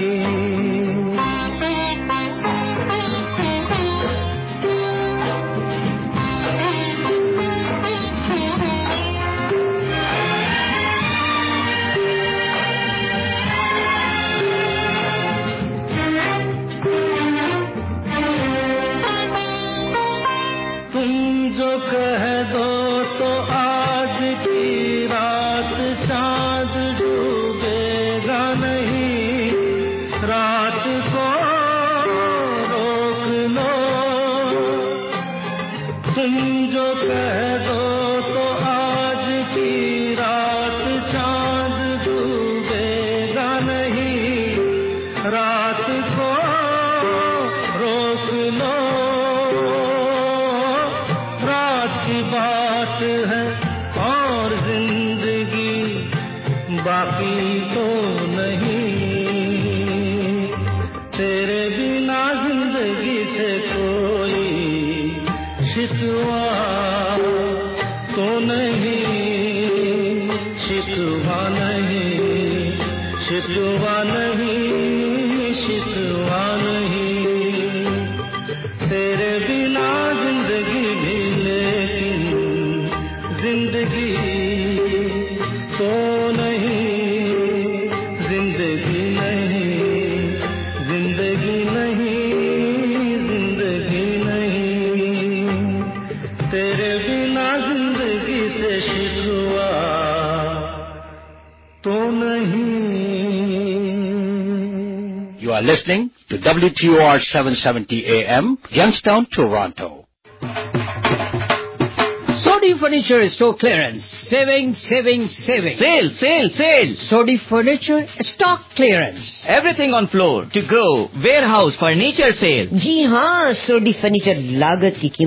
S1: تم جو کہہ دو تو آج کی رات چاند ڈوبے گا نہیں، رات کو روک لو، تم جو کہہ دو تو آج کی رات چاند ڈوبے گا نہیں، رات کو روک لو، رات کی بات ہے اور زندگی باقی تو نہیں، تیرے بنا زندگی سے کوئی شکوا تو نہیں، شکوا نہیں، شکوا نہیں، شکوا نہیں، تیرے بنا زندگی بھی لیکن زندگی تو نہیں، زندگی نہیں، زندگی نہیں، زندگی نہیں، تیرے بنا زندگی سے شکوا تو نہیں۔
S2: You are listening to W T O R seven seventy A M, Youngstown, Toronto.
S11: Sodi Furniture Store Clearance. Saving, saving, saving.
S5: Sale, sale, sale.
S11: Sodi Furniture Stock Clearance.
S5: Everything on floor, to go, warehouse, furniture sale.
S6: جی ہاں، Soddy furniture لاگت کی